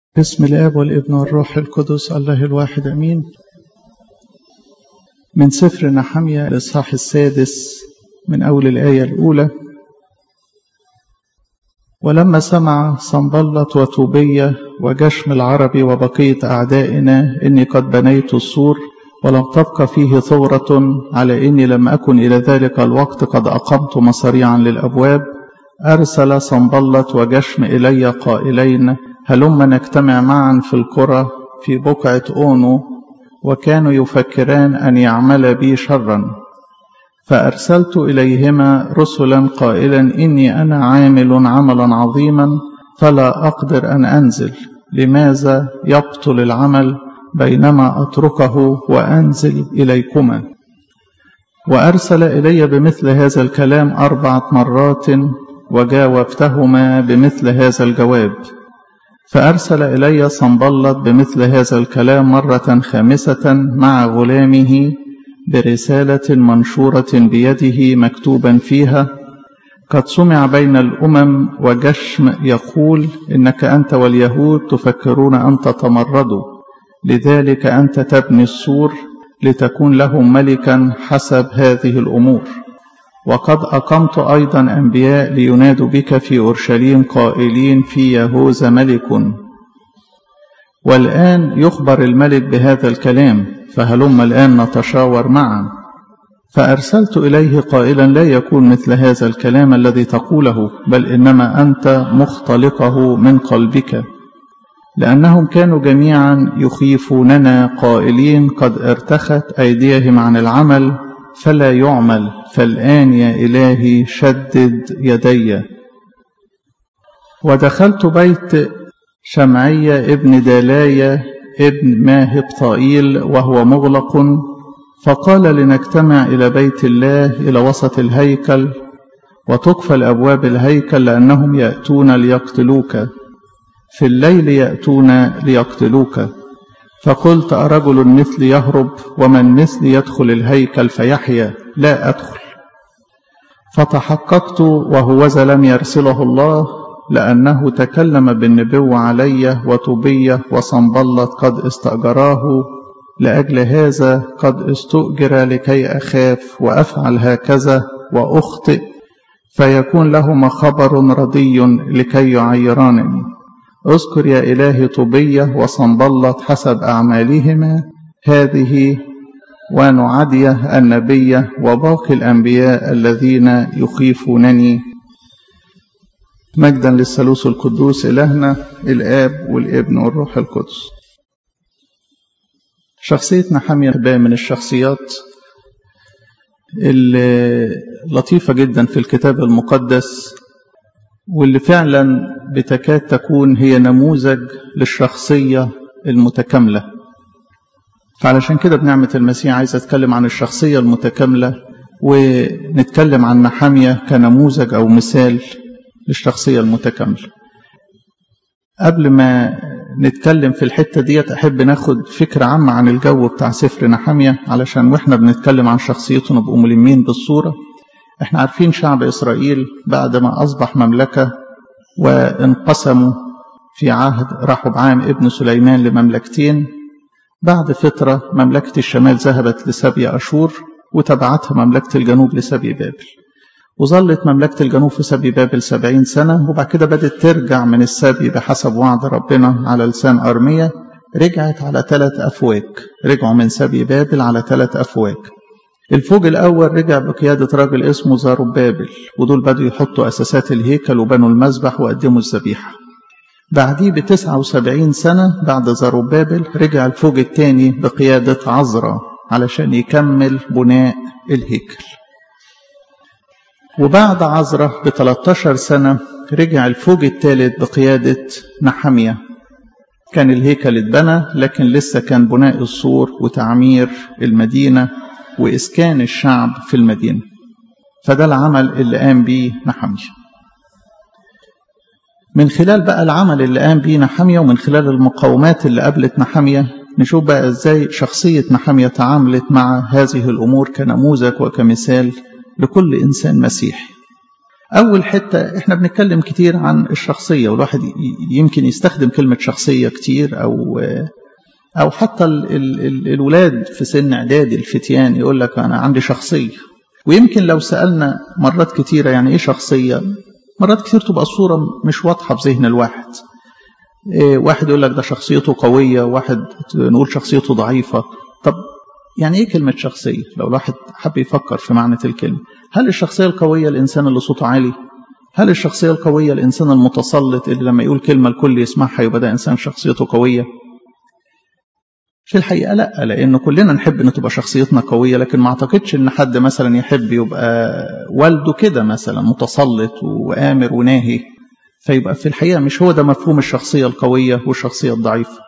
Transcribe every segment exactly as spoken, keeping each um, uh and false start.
بسم الآب والابن والروح القدس الله الواحد أمين. من سفر نحميا الإصحاح السادس من أول الآية الأولى. ولما سمع صنبلط وطوبية وجشم العرب وبقية أعدائنا إني قد بنيت السور ولم تبق فيه ثغرة، على إني لم أكن إلى ذلك الوقت قد أقمت مصاريعا للأبواب، أرسل صنبلط وجشم إلي قائلين: هلما نجتمع معا في القرى في بقعة أونو. وكانوا يفكران أن يعمل بي شرا، فأرسلت إليهما رسلا قائلا: إني أنا عامل عملا عظيما فلا أقدر أن أنزل، لماذا يبطل العمل بينما أتركه وأنزل إليكما؟ وأرسل إلي بمثل هذا الكلام أربعة مرات، وجاوبتهما بمثل هذا الجواب. فأرسل إلي صنبلط بمثل هذا الكلام مرة خامسة مع غلامه برسالة منشورة بيده مكتوبا فيها: قد سمع بين الأمم وجشم يقول إنك أنت واليهود تفكرون أن تتمردوا، لذلك أنت تبني السور لتكون لهم ملكا حسب هذه الأمور. وقد أقمت أيضا أنبياء لينادوا بك في أورشليم قائلين: في يهوذا ملك. والآن يخبر الملك بهذا الكلام، فهلم الآن نتشاور معا. فأرسلت إليه قائلا: لا يكون مثل هذا الكلام الذي تقوله، بل إنما أنت مختلقه من قلبك. لأنهم كانوا جميعا يخيفوننا قائلين: قد ارتخت أيديهم عن العمل فلا يعمل، فالآن يا إلهي شدد يدي. ودخلت بيت شمعية ابن دالاية ابن ماهب طائيل وهو مغلق، فقال: لنجتمع إلى بيت الله إلى وسط الهيكل، وتقفل أبواب الهيكل، لأنهم يأتون ليقتلوك، في الليل يأتون ليقتلوك. فقلت: أرجل مثلي يهرب ومن مثلي يدخل الهيكل فيحيا؟ لا أدخل. فتحققت وهوذا لم يرسله الله، لأنه تكلم بالنبوة علي، وطوبية وصنبلط قد استأجراه. لأجل هذا قد استؤجر لكي أخاف وأفعل هكذا وأخطئ، فيكون لهما خبر ردي لكي يعيرانني. اذكر يا إلهي طوبية وصنبلط حسب أعمالهما هذه، ونعديه النبي وباقي الأنبياء الذين يخيفونني. مجدا للثالوث القدوس إلهنا الآب والابن والروح القدس. شخصية نحميا من الشخصيات اللطيفة جدا في الكتاب المقدس، واللي فعلا بتكاد تكون هي نموذج للشخصية المتكاملة. فعلشان كده بنعمة المسيح عايز أتكلم عن الشخصية المتكاملة، ونتكلم عن نحميا كنموذج أو مثال للشخصية المتكاملة. قبل ما نتكلم في الحتة ديت أحب ناخد فكرة عامة عن الجو بتاع سفر نحميا، علشان وإحنا بنتكلم عن شخصيته نبقوا ملمين بالصورة. احنا عارفين شعب إسرائيل بعد ما أصبح مملكة وانقسموا في عهد رحبعام ابن سليمان لمملكتين. بعد فترة مملكة الشمال ذهبت لسبي أشور، وتبعتها مملكة الجنوب لسبي بابل، وظلت مملكة الجنوب في سبي بابل سبعين سنة. وبعد كده بدأت ترجع من السبي بحسب وعد ربنا على لسان أرميا، رجعت على ثلاث أفواج. رجعوا من سبي بابل على ثلاث أفواج. الفوج الأول رجع بقيادة راجل اسمه زربابل، ودول بدأوا يحطوا أساسات الهيكل وبنوا المذبح وقدموا الذبيحة. بعديه بتسعة وسبعين سنة بعد زربابل رجع الفوج الثاني بقيادة عزرا علشان يكمل بناء الهيكل. وبعد عزرا بثلاثة عشر سنة رجع الفوج الثالث بقيادة نحميا. كان الهيكل اتبنى، لكن لسه كان بناء السور وتعمير المدينة وإسكان الشعب في المدينة. فده العمل اللي قام بيه نحميا. من خلال بقى العمل اللي قام بيه نحميا، ومن خلال المقاومات اللي قابلت نحميا، نشوف بقى ازاي شخصية نحميا تعاملت مع هذه الأمور كنموذج وكمثال لكل إنسان مسيحي. أول حتة إحنا بنتكلم كتير عن الشخصية، والواحد يمكن يستخدم كلمة شخصية كتير، أو أو حتى ال ال ال الولاد في سن إعدادي الفتيان يقول لك أنا عندي شخصية. ويمكن لو سألنا مرات كتيرة يعني إيه شخصية، مرات كتير تبقى الصورة مش واضحة في ذهن الواحد. إيه، واحد يقول لك ده شخصيته قوية، واحد نقول شخصيته ضعيفة. طب يعني إيه كلمة شخصية؟ لو الواحد حب يفكر في معنى الكلمة، هل الشخصية القوية الإنسان اللي صوته عالي؟ هل الشخصية القوية الإنسان المتسلط اللي لما يقول كلمة الكل يسمعها يبقى ده إنسان شخصيته قوية؟ في الحقيقة لا، لأن كلنا نحب أن تبقى شخصيتنا قوية، لكن ما أعتقدش أن حد مثلا يحب يبقى والده كده مثلا متسلط وآمر وناهي، فيبقى في الحقيقة مش هو ده مفهوم الشخصية القوية والشخصية الضعيفة.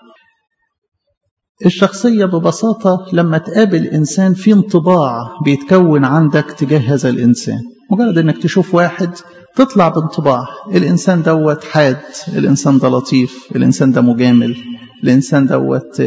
الشخصية ببساطة لما تقابل إنسان في انطباع بيتكون عندك تجاه هذا الإنسان، مجرد أنك تشوف واحد تطلع بانطباع الإنسان دوت حاد، الإنسان ده لطيف، الإنسان ده مجامل، الإنسان دوت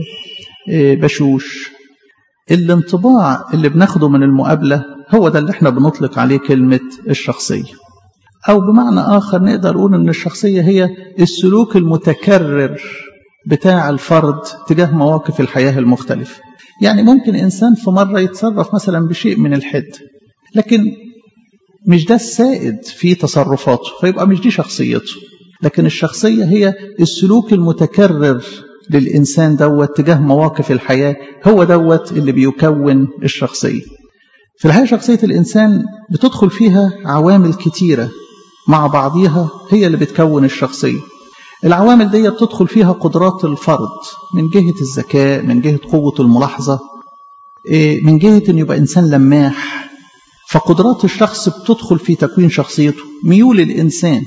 بشوش. الانطباع اللي بناخده من المقابلة هو ده اللي احنا بنطلق عليه كلمة الشخصية. أو بمعنى آخر نقدر نقول أن الشخصية هي السلوك المتكرر بتاع الفرد تجاه مواقف الحياة المختلفة. يعني ممكن إنسان في مرة يتصرف مثلا بشيء من الحد، لكن مش ده السائد في تصرفاته، فيبقى مش دي شخصيته. لكن الشخصية هي السلوك المتكرر للإنسان دوت تجاه مواقف الحياة، هو دوت اللي بيكون الشخصية. في الحقيقة شخصية الإنسان بتدخل فيها عوامل كتيرة مع بعضيها هي اللي بتكون الشخصية. العوامل دي بتدخل فيها قدرات الفرد من جهة الذكاء، من جهة قوة الملاحظة، من جهة أن يبقى إنسان لماح. فقدرات الشخص بتدخل في تكوين شخصيته. ميول الإنسان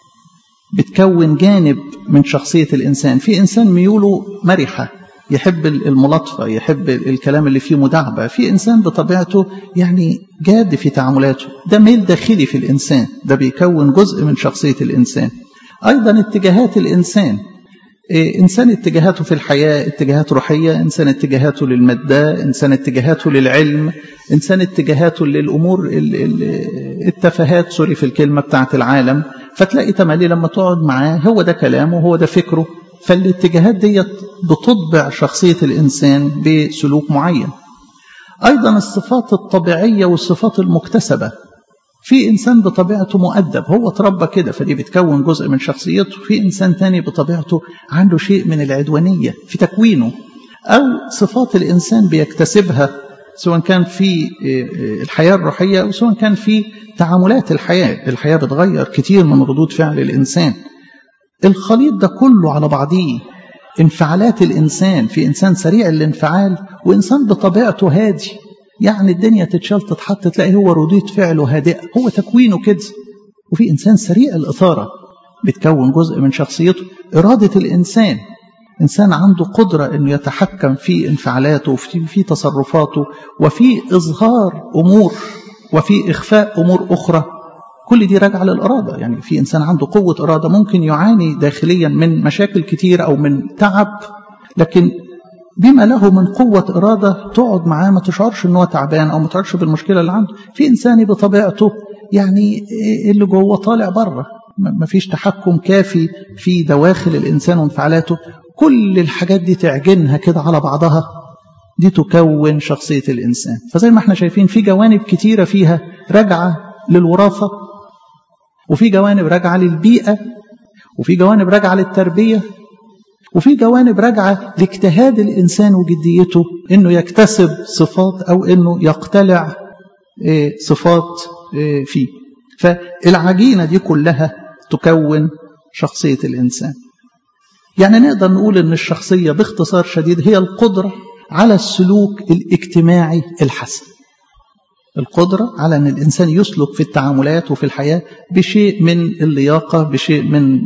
بتكون جانب من شخصية الإنسان. في إنسان ميوله مرحة، يحب الملاطفة، يحب الكلام اللي فيه مداعبة. في إنسان بطبيعته يعني جاد في تعاملاته، ده ميل داخلي في الإنسان، ده بيكون جزء من شخصية الإنسان. أيضا اتجاهات الإنسان، إنسان اتجاهاته في الحياة اتجاهات روحية، إنسان اتجاهاته للمادة، إنسان اتجاهاته للعلم، إنسان اتجاهاته للأمور التفاهات سوري في الكلمة بتاعت العالم. فتلاقي تملي لما تقعد معاه هو ده كلامه وهو ده فكره. فالاتجاهات دي بتطبع شخصية الإنسان بسلوك معين. أيضا الصفات الطبيعية والصفات المكتسبة. في إنسان بطبيعته مؤدب، هو تربى كده فدي بتكون جزء من شخصيته. في إنسان تاني بطبيعته عنده شيء من العدوانية في تكوينه. أو صفات الإنسان بيكتسبها سواء كان في الحياة الروحية أو سواء كان في تعاملات الحياة. الحياة بتغير كتير من ردود فعل الإنسان. الخليط ده كله على بعضيه. انفعالات الإنسان، في إنسان سريع الانفعال وإنسان بطبيعته هادي، يعني الدنيا تتشال تتحط تلاقي هو ردود فعله هادئة، هو تكوينه كده. وفي إنسان سريع الإثارة بتكون جزء من شخصيته. إرادة الإنسان، إنسان عنده قدرة أنه يتحكم في انفعالاته وفي في تصرفاته وفي إظهار أمور وفي إخفاء أمور أخرى. كل دي راجعة للإرادة. يعني في إنسان عنده قوة إرادة ممكن يعاني داخليا من مشاكل كتير أو من تعب، لكن بما له من قوة إرادة تقعد معاه ما تشعرش أنه تعبان أو ما تشعرش بالمشكلة اللي عنده. في إنسان بطبيعته يعني اللي جوه طالع بره، ما فيش تحكم كافي في دواخل الإنسان وانفعالاته. كل الحاجات دي تعجنها كده على بعضها، دي تكون شخصية الإنسان. فزي ما احنا شايفين في جوانب كتيرة فيها راجعة للوراثة، وفي جوانب راجعة للبيئة، وفي جوانب راجعة للتربية، وفي جوانب راجعة لاجتهاد الإنسان وجديته إنه يكتسب صفات أو إنه يقتلع صفات فيه. فالعجينة دي كلها تكون شخصية الإنسان. يعني نقدر نقول إن الشخصية باختصار شديد هي القدرة على السلوك الاجتماعي الحسن. القدرة على أن الإنسان يسلك في التعاملات وفي الحياة بشيء من اللياقة، بشيء من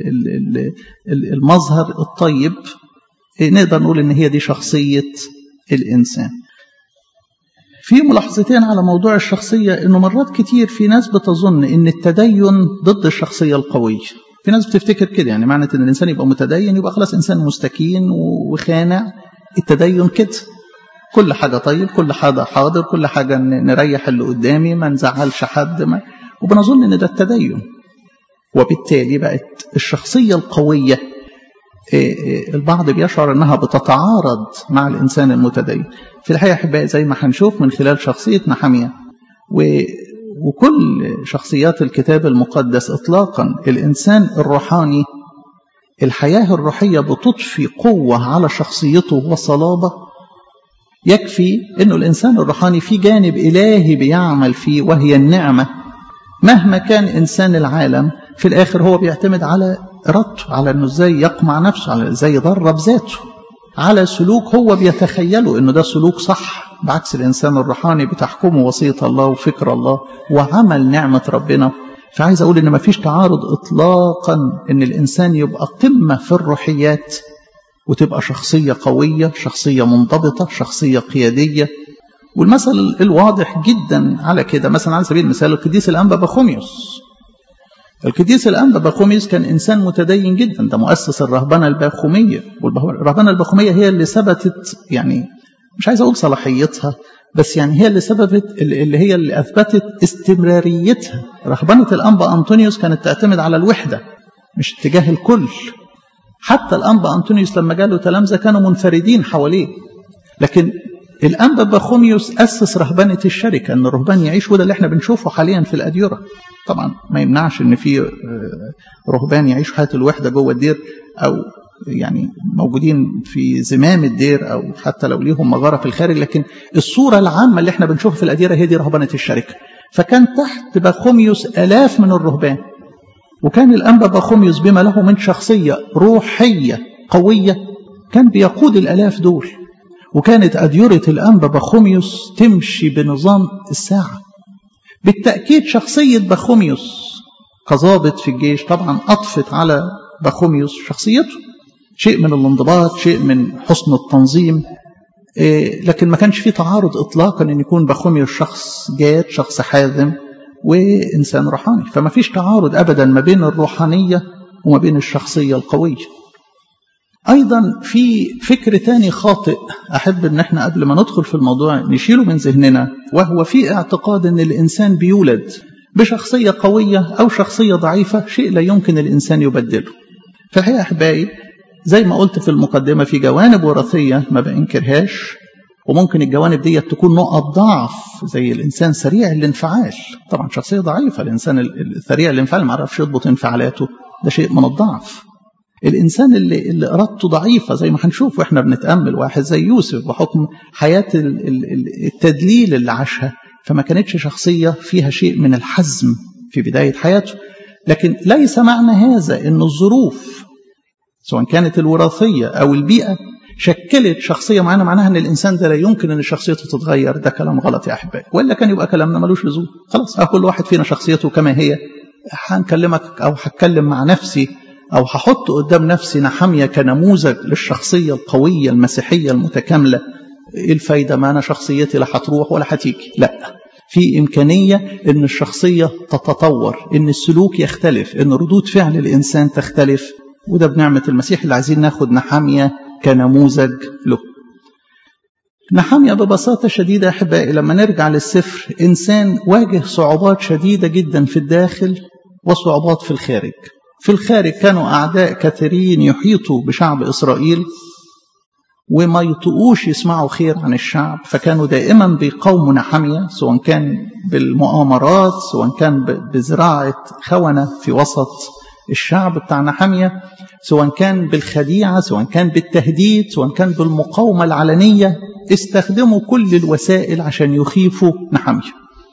المظهر الطيب. نقدر نقول أن هي دي شخصية الإنسان. في ملاحظتين على موضوع الشخصية، أنه مرات كتير في ناس بتظن أن التدين ضد الشخصية القوية. في ناس بتفتكر كده، يعني معنى أن الإنسان يبقى متدين يبقى خلاص إنسان مستكين وخانع. التدين كده كل حاجة طيب، كل حاجة حاضر، كل حاجة نريح اللي قدامي، ما نزعلش حد، ما وبنظن ان ده التدين. وبالتالي بقت الشخصية القوية البعض بيشعر انها بتتعارض مع الانسان المتدين. في الحقيقة احبائي زي ما هنشوف من خلال شخصية نحمية وكل شخصيات الكتاب المقدس اطلاقا، الانسان الروحاني الحياة الروحية بتضفي قوة على شخصيته وصلابة. يكفي انه الانسان الروحاني في جانب الهي بيعمل فيه وهي النعمة. مهما كان انسان العالم في الاخر هو بيعتمد على ارادته، على انه ازاي يقمع نفسه، على ازاي يدرب ذاته، على سلوك هو بيتخيله انه ده سلوك صح، بعكس الانسان الروحاني بتحكمه وصية الله وفكر الله وعمل نعمة ربنا. فعايز اقول ان مفيش تعارض اطلاقا ان الانسان يبقى قمة في الروحيات وتبقى شخصية قوية، شخصية منضبطة، شخصية قيادية. والمثل الواضح جدا على كده مثلا على سبيل المثال القديس الأنبا بخوميوس. القديس الأنبا بخوميوس كان إنسان متدين جدا، ده مؤسس الرهبنة الباخومية. والرهبنة الباخومية هي اللي ثبتت، يعني مش عايز أقول صلاحيتها، بس يعني هي اللي ثبتت، اللي هي اللي أثبتت استمراريتها. رهبنة الأنبا أنطونيوس كانت تعتمد على الوحدة مش اتجاه الكل. حتى الأنبا أنطونيوس لما جاله تلامذة كانوا منفردين حواليه، لكن الأنبا بخوميوس أسس رهبنة الشركة، أن الرهبان يعيش، وده اللي احنا بنشوفه حاليا في الأديرة. طبعا ما يمنعش أن في رهبان يعيشوا حياة الوحدة جوه الدير، أو يعني موجودين في زمام الدير، أو حتى لو ليهم مغارة في الخارج، لكن الصورة العامة اللي احنا بنشوفها في الأديرة هي دي رهبنة الشركة. فكان تحت بخوميوس آلاف من الرهبان، وكان الأنبا بخوميوس بما له من شخصية روحية قوية كان بيقود الآلاف دول. وكانت أديرة الأنبا بخوميوس تمشي بنظام الساعة. بالتأكيد شخصية بخوميوس كضابط في الجيش طبعا أضفت على بخوميوس شخصيته شيء من الانضباط، شيء من حسن التنظيم، لكن ما كانش فيه تعارض إطلاقا أن يكون بخوميوس شخص جاد، شخص حازم وإنسان روحاني. فما فيش تعارض أبدا ما بين الروحانية وما بين الشخصية القوية. أيضا في فكر تاني خاطئ أحب أن احنا قبل ما ندخل في الموضوع نشيله من ذهننا، وهو في اعتقاد أن الإنسان بيولد بشخصية قوية أو شخصية ضعيفة، شيء لا يمكن الإنسان يبدله. في الحقيقة أحبائي زي ما قلت في المقدمة في جوانب وراثية ما بأنكرهاش، وممكن الجوانب دي تكون نقط ضعف، زي الإنسان سريع الانفعال. طبعا شخصية ضعيفة الإنسان السريع الانفعال ما عرفش يضبط انفعالاته، ده شيء من الضعف. الإنسان اللي, اللي إرادته ضعيفة زي ما هنشوف وإحنا بنتأمل واحد زي يوسف بحكم حياة التدليل اللي عاشها، فما كانتش شخصية فيها شيء من الحزم في بداية حياته. لكن ليس معنى هذا أن الظروف سواء كانت الوراثية أو البيئة شكلت شخصية معينة معناها أن الإنسان ده لا يمكن أن شخصيته تتغير. ده كلام غلط يا أحبائي، وإلا كان يبقى كلامنا ملوش لزوم. خلاص كل واحد فينا شخصيته كما هي. هنكلمك أو هتكلم مع نفسي أو هحط قدام نفسي نحمية كنموذج للشخصية القوية المسيحية المتكاملة. إيه الفايدة؟ ما أنا شخصيتي لا هتروح ولا هتيجي. لا، في إمكانية أن الشخصية تتطور، أن السلوك يختلف، أن ردود فعل الإنسان تختلف، وده بنعمة المسيح اللي عايزين ناخد نحمية كنموذج له. نحمية ببساطة شديدة أحبائي لما نرجع للسفر إنسان واجه صعوبات شديدة جدا في الداخل وصعوبات في الخارج. في الخارج كانوا أعداء كثيرين يحيطوا بشعب إسرائيل وما يطقوش يسمعوا خير عن الشعب، فكانوا دائما بيقاوموا نحمية، سواء كان بالمؤامرات، سواء كان بزراعة خونة في وسط الشعب بتاع نحمية، سواء كان بالخديعة، سواء كان بالتهديد، سواء كان بالمقاومة العلنية. استخدموا كل الوسائل عشان يخيفوا نحمية.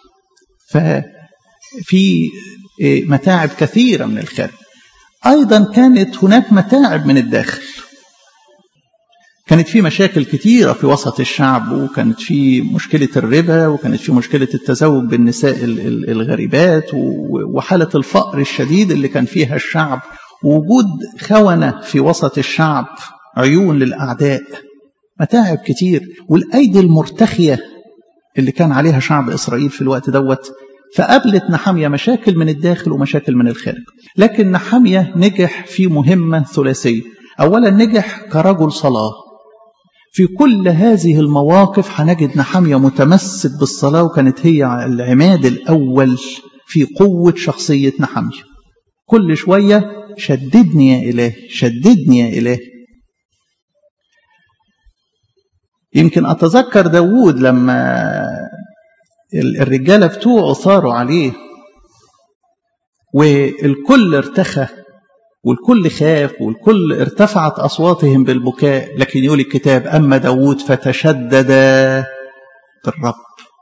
ففي متاعب كثيرة من الخارج. أيضا كانت هناك متاعب من الداخل. كانت في مشاكل كثيرة في وسط الشعب، وكانت في مشكلة الربا، وكانت في مشكلة التزوج بالنساء الغريبات، وحالة الفقر الشديد اللي كان فيها الشعب، ووجود خونة في وسط الشعب، عيون للأعداء، متاعب كتير، والأيدي المرتخية اللي كان عليها شعب إسرائيل في الوقت دوت. فقابلت نحمية مشاكل من الداخل ومشاكل من الخارج. لكن نحمية نجح في مهمة ثلاثية. أولا نجح كرجل صلاة. في كل هذه المواقف هنجد نحمية متمسك بالصلاة، وكانت هي العماد الأول في قوة شخصية نحمية. كل شوية شددني يا إلهي، شددني يا إلهي. يمكن أتذكر داود لما الرجالة بتوعه ثاروا عليه والكل ارتخى والكل خاف والكل ارتفعت أصواتهم بالبكاء، لكن يقول الكتاب أما داود فتشدد بالرب.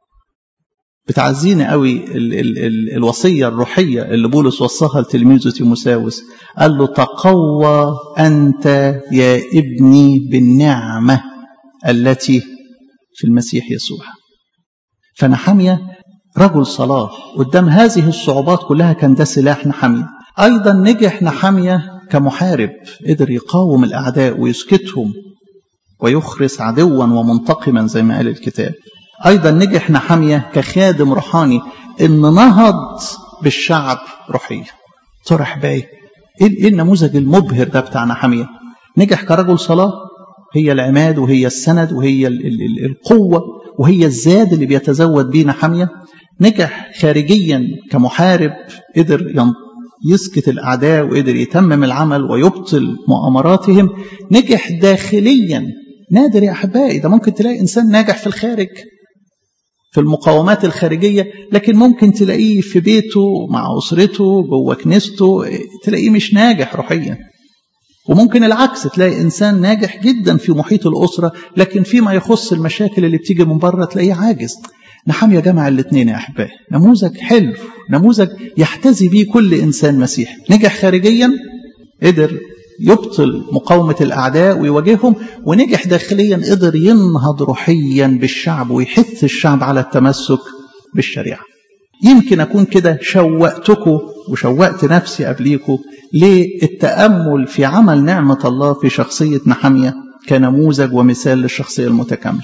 بتعزيني قوي ال ال ال الوصية الروحية اللي بولس وصاها لتلميذه تيموثاوس، قال له تقوى أنت يا ابني بالنعمة التي في المسيح يسوع. فنحمية رجل صلاة قدام هذه الصعوبات كلها كان ده سلاح نحمية. أيضا نجح نحمية كمحارب، قدر يقاوم الأعداء ويسكتهم ويخرس عدوا ومنتقما زي ما قال الكتاب. أيضا نجح نحمية كخادم روحاني، إن نهض بالشعب روحيا. طرح باي إيه النموذج المبهر ده بتاع نحمية. نجح كرجل صلاة، هي العماد وهي السند وهي ال ال ال القوة وهي الزاد اللي بيتزود بيه نحمية. نجح خارجيا كمحارب، قدر يسكت الأعداء وقدر يتمم العمل ويبطل مؤامراتهم. نجح داخليا، نادر يا أحبائي، ده ممكن تلاقي إنسان ناجح في الخارج في المقاومات الخارجية، لكن ممكن تلاقيه في بيته مع أسرته جوه كنيسته تلاقيه مش ناجح روحيا. وممكن العكس، تلاقي إنسان ناجح جدا في محيط الأسرة، لكن فيما يخص المشاكل اللي بتيجي من بره تلاقيه عاجز. نحمية جمع الاثنين يا أحبائي، نموذج حلو، نموذج يحتذي به كل إنسان مسيحي. نجح خارجيا، قدر يبطل مقاومة الأعداء ويواجههم، ونجح داخليا، قدر ينهض روحيا بالشعب ويحث الشعب على التمسك بالشريعة. يمكن أكون كده شوقتكم وشوقت نفسي قبليكم للتأمل في عمل نعمة الله في شخصية نحمية كنموذج ومثال للشخصية المتكاملة.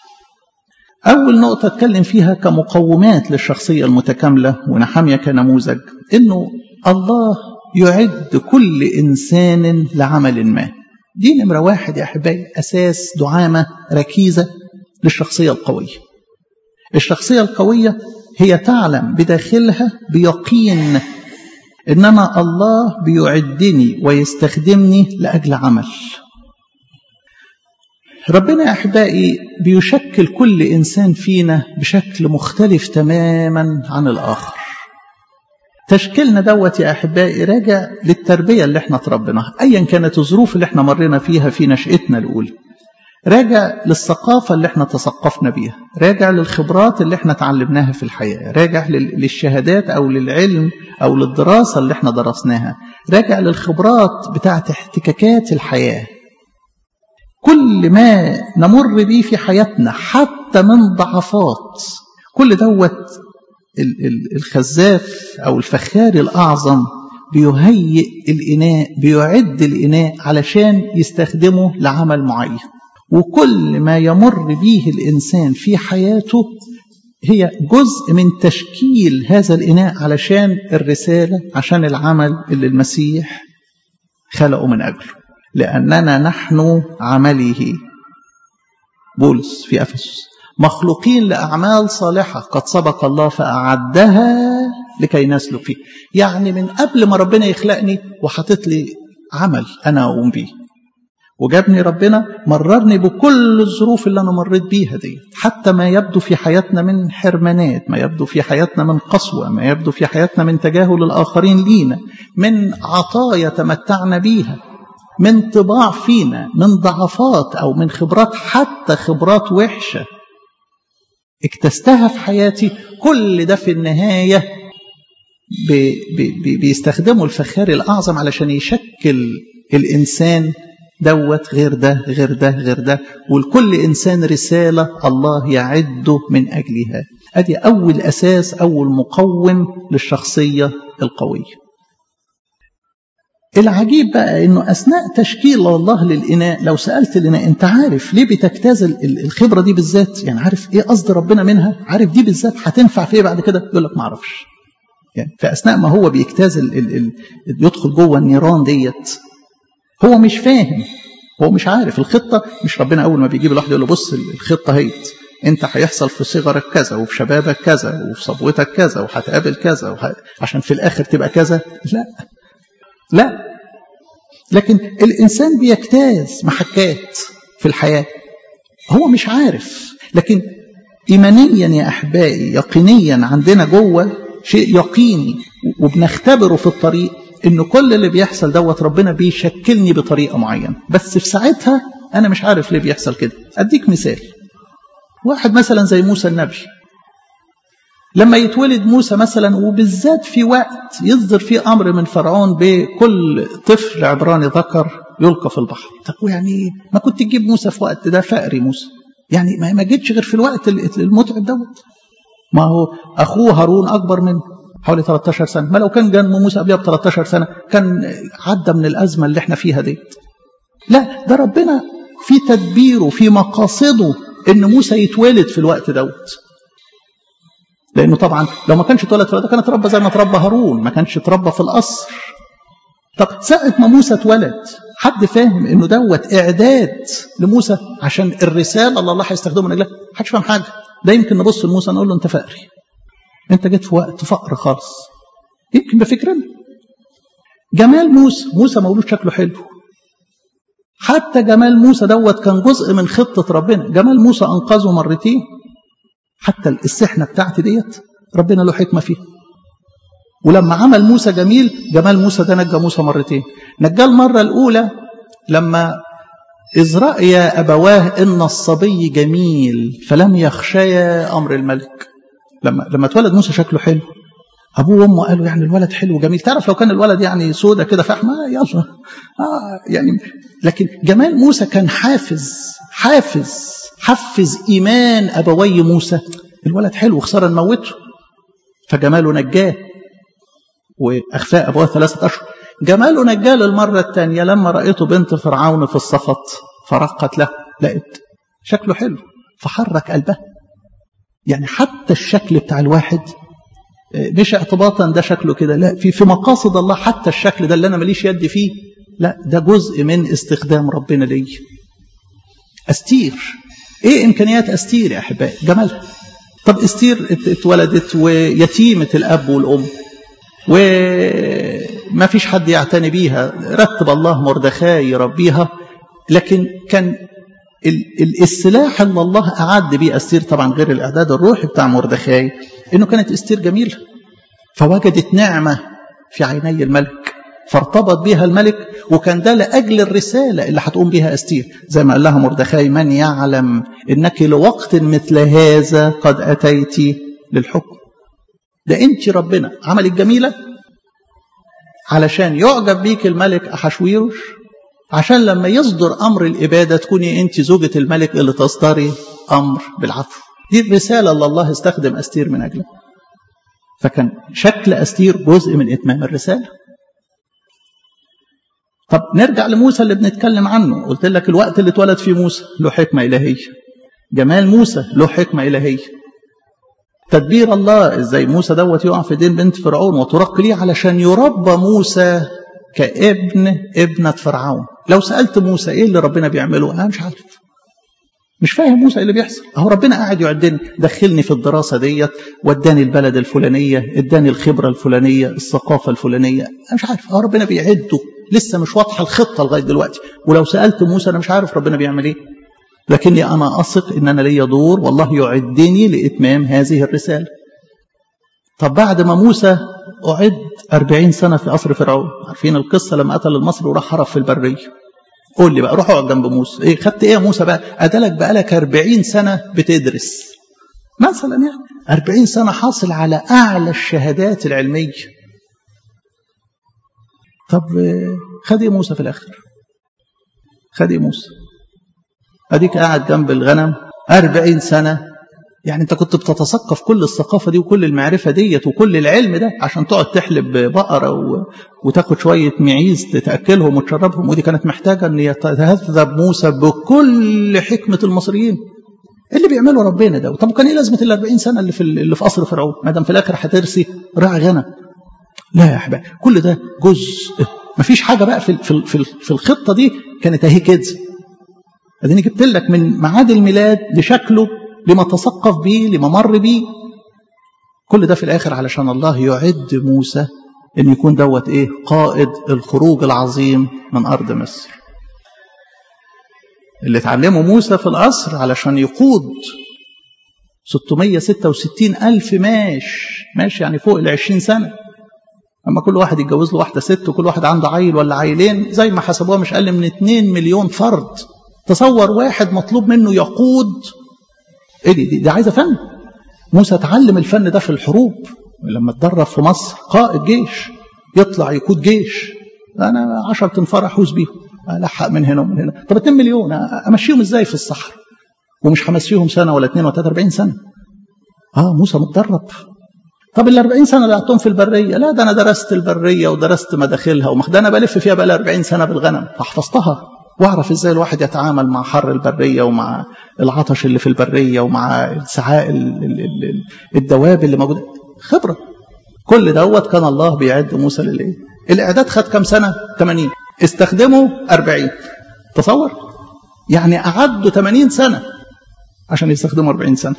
أول نقطة أتكلم فيها كمقومات للشخصية المتكاملة ونحمية كنموذج، إنه الله يعد كل إنسان لعمل ما. دي نمرة واحد يا أحبائي، أساس دعامة ركيزة للشخصية القوية. الشخصية القوية هي تعلم بداخلها بيقين إنما الله بيعدني ويستخدمني لأجل عمل. ربنا يا أحبائي بيشكل كل إنسان فينا بشكل مختلف تماما عن الآخر. تشكيلنا دوت يا أحبائي راجع للتربية اللي احنا تربيناها، أيا كانت الظروف اللي احنا مرينا فيها في نشأتنا الأولى، راجع للثقافة اللي احنا تثقفنا بيها، راجع للخبرات اللي احنا تعلمناها في الحياة، راجع للشهادات أو للعلم أو للدراسة اللي احنا درسناها، راجع للخبرات بتاعة احتكاكات الحياة. كل ما نمر بيه في حياتنا حتى من ضعفات، كل دوت الخزاف أو الفخار الأعظم بيهيئ الإناء، بيعد الإناء علشان يستخدمه لعمل معين. وكل ما يمر به الإنسان في حياته هي جزء من تشكيل هذا الإناء علشان الرسالة، عشان العمل اللي المسيح خلقه من أجله. لأننا نحن عمله، بولس في أفسس، مخلوقين لأعمال صالحة قد سبق الله فأعدها لكي نسلك فيه. يعني من قبل ما ربنا يخلقني وحطت لي عمل أنا أقوم به، وجابني ربنا مررني بكل الظروف اللي أنا مريت بيها دي، حتى ما يبدو في حياتنا من حرمانات، ما يبدو في حياتنا من قسوة، ما يبدو في حياتنا من تجاهل الآخرين لينا، من عطايا تمتعنا بيها، من طباع فينا، من ضعفات أو من خبرات، حتى خبرات وحشة اكتستها في حياتي. كل ده في النهاية بي بي بيستخدموا الفخار الأعظم علشان يشكل الإنسان دوت غير ده غير ده غير ده، والكل إنسان رسالة الله يعده من أجلها. أدي أول أساس، أول مقوم للشخصية القوية. العجيب بقى إنه أثناء تشكيل الله للإناء، لو سألت الإناء أنت عارف ليه بتجتاز الخبرة دي بالذات، يعني عارف إيه قصد ربنا منها، عارف دي بالذات هتنفع في إيه بعد كده، يقول لك ما أعرفش. يعني فأثناء ما هو بيجتاز ال ال ال يدخل جوه النيران ديت، هو مش فاهم، هو مش عارف الخطة. مش ربنا أول ما بيجيب الواحد يقول له بص الخطة هيت، انت هيحصل في صغرك كذا وفي شبابك كذا وفي صبوتك كذا وهتقابل كذا وح... عشان في الاخر تبقى كذا. لا لا، لكن الانسان بيجتاز محكات في الحياة هو مش عارف، لكن ايمانيا يا احبائي يقينيا عندنا جوه شيء يقيني وبنختبره في الطريق ان كل اللي بيحصل دوت ربنا بيشكلني بطريقة معينة، بس في ساعتها انا مش عارف ليه بيحصل كده. اديك مثال، واحد مثلا زي موسى النبي، لما يتولد موسى مثلا وبالذات في وقت يصدر فيه امر من فرعون بكل طفل عبراني ذكر يلقى في البحر. طب يعني ما كنت تجيب موسى في وقت ده فقري موسى، يعني ما جيتش غير في الوقت المتعب دوت؟ ما هو اخوه هارون اكبر منه حوالي ثلاثة عشر سنة، ما لو كان جنب موسى قبلها ب ثلاثة عشر سنة كان عدى من الازمه اللي احنا فيها ديت. لا، ده ربنا في تدبيره في مقاصده ان موسى يتولد في الوقت دوت، لانه طبعا لو ما كانش اتولد في الوقت كان اتربى زي ما اتربى هارون، ما كانش اتربى في القصر. طب ساعه ما موسى اتولد حد فاهم انه دوت اعداد لموسى عشان الرساله اللي الله هيستخدمه من اجلها؟ محدش فاهم حاجه. ده يمكن نبص لموسى نقول له انت فقري، انت جيت في وقت فقر خالص، يمكن بفكرنا. جمال موسى، موسى مولود شكله حلو، حتى جمال موسى دوت كان جزء من خطة ربنا. جمال موسى أنقذه مرتين، حتى السحنة بتاعتي ديت ربنا له حكمة فيها. ولما عمل موسى جميل، جمال موسى ده نجى موسى مرتين. نجاه المرة الأولى لما إذ رأي أبواه إن الصبي جميل فلم يخشيا أمر الملك. لما لما اتولد موسى شكله حلو، أبوه وأمه قالوا يعني الولد حلو جميل. تعرف لو كان الولد يعني سودة كده فحمة يلا آه يعني، لكن جمال موسى كان حافز حافز حفز إيمان أبوي موسى. الولد حلو خسارة نموته، فجماله نجاه وأخفاء أبواه ثلاثة أشهر. جماله نجاه للمرة الثانية لما رأيته بنت فرعون في الصفط فرقت له، لقيت شكله حلو فحرك قلبها. يعني حتى الشكل بتاع الواحد مش اعتباطا ده شكله كده، لا، في في مقاصد الله حتى الشكل ده اللي انا ماليش يد فيه، لا ده جزء من استخدام ربنا لي. استير، ايه امكانيات استير يا احبائي؟ جمالها. طب استير اتولدت ويتيمة الاب والام وما فيش حد يعتني بيها، رتب الله مردخاي يربيها، لكن كان السلاح اللي الله أعد بيه أستير طبعا غير الإعداد الروحي بتاع مردخاي، إنه كانت أستير جميلة فوجدت نعمة في عيني الملك فارتبط بها الملك، وكان ده لأجل الرسالة اللي هتقوم بها أستير. زي ما قال لها مردخاي: من يعلم إنك لوقت مثل هذا قد أتيت للحكم. ده أنت ربنا عملت جميلة علشان يعجب بيك الملك أحشويروش، عشان لما يصدر أمر الإبادة تكوني أنت زوجة الملك اللي تصدري أمر بالعفو. دي الرسالة اللي الله استخدم أستير من أجلها. فكان شكل أستير جزء من إتمام الرسالة. طب نرجع لموسى اللي بنتكلم عنه. قلت لك الوقت اللي اتولد فيه موسى له حكمة إلهية، جمال موسى له حكمة إلهية، تدبير الله إزاي موسى دوت يقع في دين بنت فرعون وترق ليه علشان يربى موسى كابن ابنة فرعون. لو سألت موسى ايه اللي ربنا بيعمله، انا مش عارف، مش فاهم موسى ايه اللي بيحصل. اهو ربنا قاعد يعدني، دخلني في الدراسة ديت واداني البلد الفلانية، اداني الخبرة الفلانية، الثقافة الفلانية، انا مش عارف. اهو ربنا بيعده، لسه مش واضحة الخطة لغاية دلوقتي. ولو سألت موسى انا مش عارف ربنا بيعمل ايه، لكني انا اثق ان انا ليا دور والله يعدني لاتمام هذه الرسالة. طب بعد ما موسى أعد أربعين سنة في قصر فرعون، عارفين القصة لما قتل المصري وراح حرف في البرية. قول لي بقى، روح اقعد جنب موسى، ايه خدت ايه يا موسى بقى؟ ادالك بقى لك أربعين سنة بتدرس مثلا، يعني أربعين سنة حاصل على أعلى الشهادات العلمية. طب خد ايه موسى في الآخر؟ خد ايه موسى؟ اديك قاعد جنب الغنم أربعين سنة، يعني انت كنت بتتثقف كل الثقافة دي وكل المعرفة ديت وكل العلم ده عشان تقعد تحلب بقرة و... وتاخد شوية معيز تتأكلهم وتشربهم، ودي كانت محتاجة ان يتهذب موسى بكل حكمة المصريين اللي بيعملوا ربنا ده. طب كان ايه لازمة الأربعين سنة اللي في اللي في قصر فرعون ما دام في الآخر هترسي راعي غنم؟ لا يا أحباب، كل ده جزء، مفيش حاجة بقى في في في, في الخطة دي كانت اهي كده. اديني جبت لك من ميعاد الميلاد لشكله لما تثقف بيه، لما مر بيه. كل ده في الآخر علشان الله يعد موسى أن يكون دوت إيه؟ قائد الخروج العظيم من أرض مصر. اللي اتعلمه موسى في القصر علشان يقود ستمائة وستة وستين ألف ماش ماشي يعني فوق العشرين سنة. أما كل واحد يتجوز له واحدة ست وكل واحد عنده عيل ولا عيلين، زي ما حسبوها مش أقل من اتنين مليون فرد. تصور واحد مطلوب منه يقود. إيه دي, دي, دي عايزة فن. موسى اتعلم الفن ده في الحروب لما اتدرب في مصر قائد جيش، يطلع يقود جيش. أنا عشر تنفار أحوز بيهم، ألحق من هنا ومن هنا. طب اتنين مليون أمشيهم إزاي في الصحراء؟ ومش همشيهم سنة ولا اتنين ولا تلاتة أربعين سنة. آه موسى متدرب. طب ال أربعين سنة اللي قعدتهم في البرية، لا ده أنا درست البرية ودرست مداخلها ومخ، أنا بلف فيها بقى أربعين سنة بالغنم، فحفظتها واعرف ازاي الواحد يتعامل مع حر البرية ومع العطش اللي في البرية ومع سعاء الدواب اللي موجودة. خبرة. كل دوت كان الله بيعد موسى للايه. الاعداد خد كام سنة؟ ثمانين. استخدموا أربعين. تصور يعني أعدوا ثمانين سنة عشان يستخدموا أربعين سنة.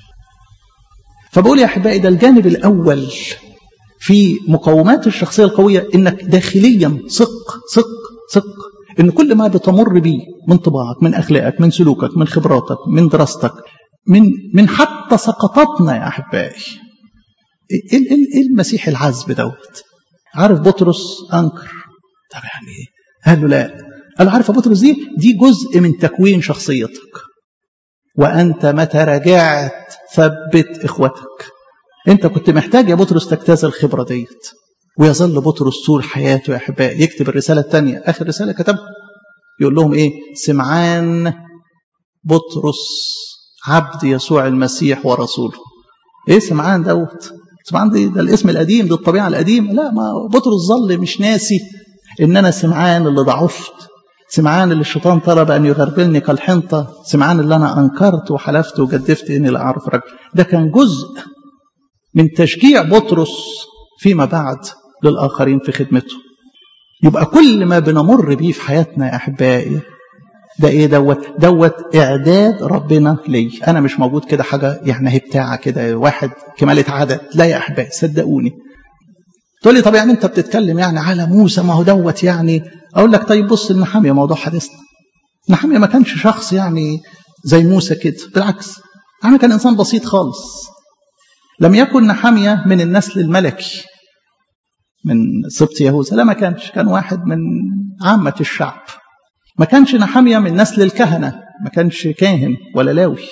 فبقول يا أحبائي ده الجانب الأول في مقومات الشخصية القوية، إنك داخليا ثق ثق ثق إن كل ما بتمر بيه من طباعك، من أخلاقك، من سلوكك، من خبراتك، من دراستك، من من حتى سقطاتنا يا أحبائي. إيه إيه المسيح العذب دوت؟ عارف بطرس أنكر. طب يعني إيه؟ قال له لا. قال له عارف يا بطرس دي دي جزء من تكوين شخصيتك. وأنت متى رجعت ثبت إخوتك. أنت كنت محتاج يا بطرس تجتاز الخبرة ديت. ويظل بطرس طول حياته يا أحبائي يكتب الرسالة الثانية، آخر رسالة كتبها يقول لهم إيه؟ سمعان بطرس عبد يسوع المسيح ورسوله. إيه سمعان دوت؟ سمعان دي ده الاسم القديم، دي الطبيعة القديمة. لا، ما بطرس ظل مش ناسي إن أنا سمعان اللي ضعفت، سمعان اللي الشيطان طلب أن يغربلني كالحنطة، سمعان اللي أنا أنكرت وحلفت وجدفت إني لا أعرف رجل. ده كان جزء من تشجيع بطرس فيما بعد للآخرين في خدمته. يبقى كل ما بنمر بيه في حياتنا يا أحبائي ده إيه دوت؟ دوت إعداد ربنا لي. أنا مش موجود كده حاجة يعني هي بتاعة كده واحد كمالة عدد. لا يا أحبائي صدقوني. تقول لي طب يعني أنت بتتكلم يعني على موسى، ما هو دوت يعني. أقول لك طيب بص النحمية موضوع حديثنا. النحمية ما كانش شخص يعني زي موسى كده، بالعكس نحمية كان إنسان بسيط خالص. لم يكن نحمية من النسل الملكي من سبط يهوذا، لا ما كانش، كان واحد من عامة الشعب. ما كانش نحمية من نسل الكهنة، ما كانش كاهن ولا لاوي.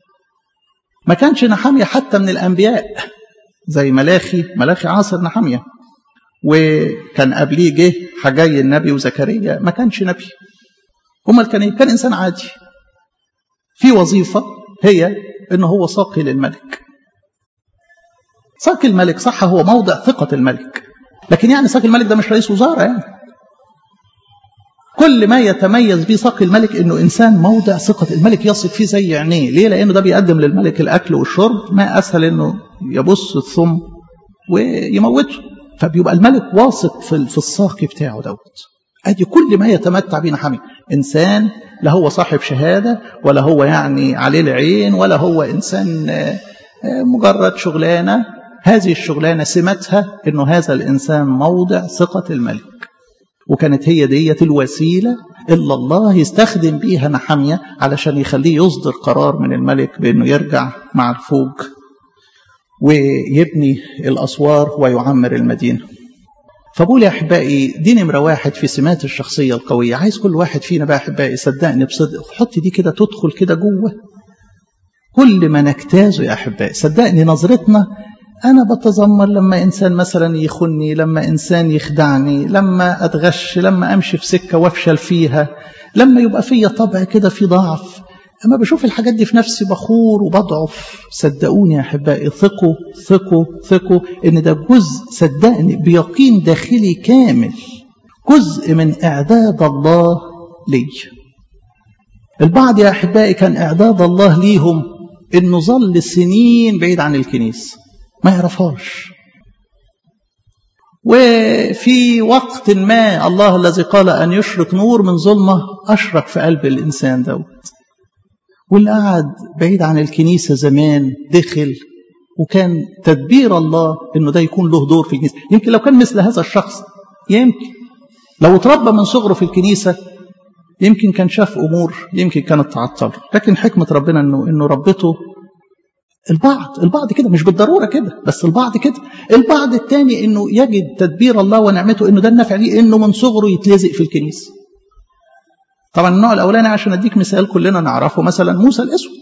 ما كانش نحمية حتى من الأنبياء زي ملاخي، ملاخي عاصر نحمية، وكان قبليه جه حجي النبي وزكريا، ما كانش نبي. أمال كان إيه؟ كان إنسان عادي في وظيفة هي إنه هو ساقي للملك. ساقي الملك صح هو موضع ثقة الملك، لكن يعني ساقي الملك ده مش رئيس وزارة يعني. كل ما يتميز به ساقي الملك إنه إنسان موضع ثقة الملك، يثق فيه زي عينيه. ليه؟ لأنه ده بيقدم للملك الأكل والشرب، ما أسهل إنه يبص الثم ويموته. فبيبقى الملك واثق في في الساقي بتاعه دوت. ادي كل ما يتمتع به نحمية، انسان لا هو صاحب شهاده ولا هو يعني عليه العين ولا هو انسان مجرد شغلانه. هذه الشغلانه سمتها انه هذا الانسان موضع ثقه الملك، وكانت هي ديت الوسيله الا الله يستخدم بيها نحمية علشان يخليه يصدر قرار من الملك بانه يرجع مع الفوج ويبني الأسوار ويعمر المدينة. فبقول يا أحبائي دي نمرة واحد في سمات الشخصية القوية. عايز كل واحد فينا بقى أحبائي صدقني بصدق حط دي كده تدخل كده جوه كل ما نجتازه يا أحبائي. صدقني نظرتنا أنا بتذمر لما إنسان مثلا يخني، لما إنسان يخدعني، لما أتغش، لما أمشي في سكة وافشل فيها، لما يبقى فيا طبع كده في ضعف. أما بشوف الحاجات دي في نفسي بخور وبضعف. صدقوني يا أحبائي ثقوا ثقوا ثقوا إن ده جزء، صدقني بيقين داخلي كامل، جزء من إعداد الله لي. البعض يا أحبائي كان إعداد الله ليهم إنه ظل سنين بعيد عن الكنيسة ما يعرفهاش، وفي وقت ما الله الذي قال أن يشرق نور من ظلمة أشرق في قلب الإنسان دوت. واللي قعد بعيد عن الكنيسة زمان دخل، وكان تدبير الله انه ده يكون له دور في الكنيسة. يمكن لو كان مثل هذا الشخص، يمكن لو اتربى من صغره في الكنيسة، يمكن كان شاف امور يمكن كانت تعطل. لكن حكمة ربنا انه انه ربته البعض البعض كده، مش بالضرورة كده، بس البعض كده. البعض الثاني انه يجد تدبير الله ونعمته انه ده النفع ليه انه من صغره يتلزق في الكنيسة. طبعا النوع الاولاني عشان اديك مثال كلنا نعرفه، مثلا موسى الاسود.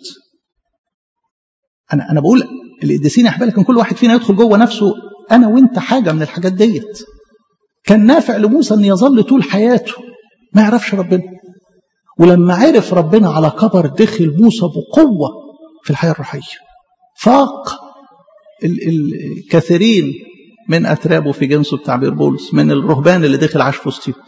انا انا بقول القديسين يا احبابي، كان كل واحد فينا يدخل جوه نفسه انا وانت حاجه من الحاجات ديت. كان نافع لموسى ان يظل طول حياته ما يعرفش ربنا، ولما عرف ربنا على كبر دخل موسى بقوه في الحياه الروحيه، فاق الكثيرين من اترابه في جنسه بتعبير بولس، من الرهبان اللي دخل عاش في وسطهم.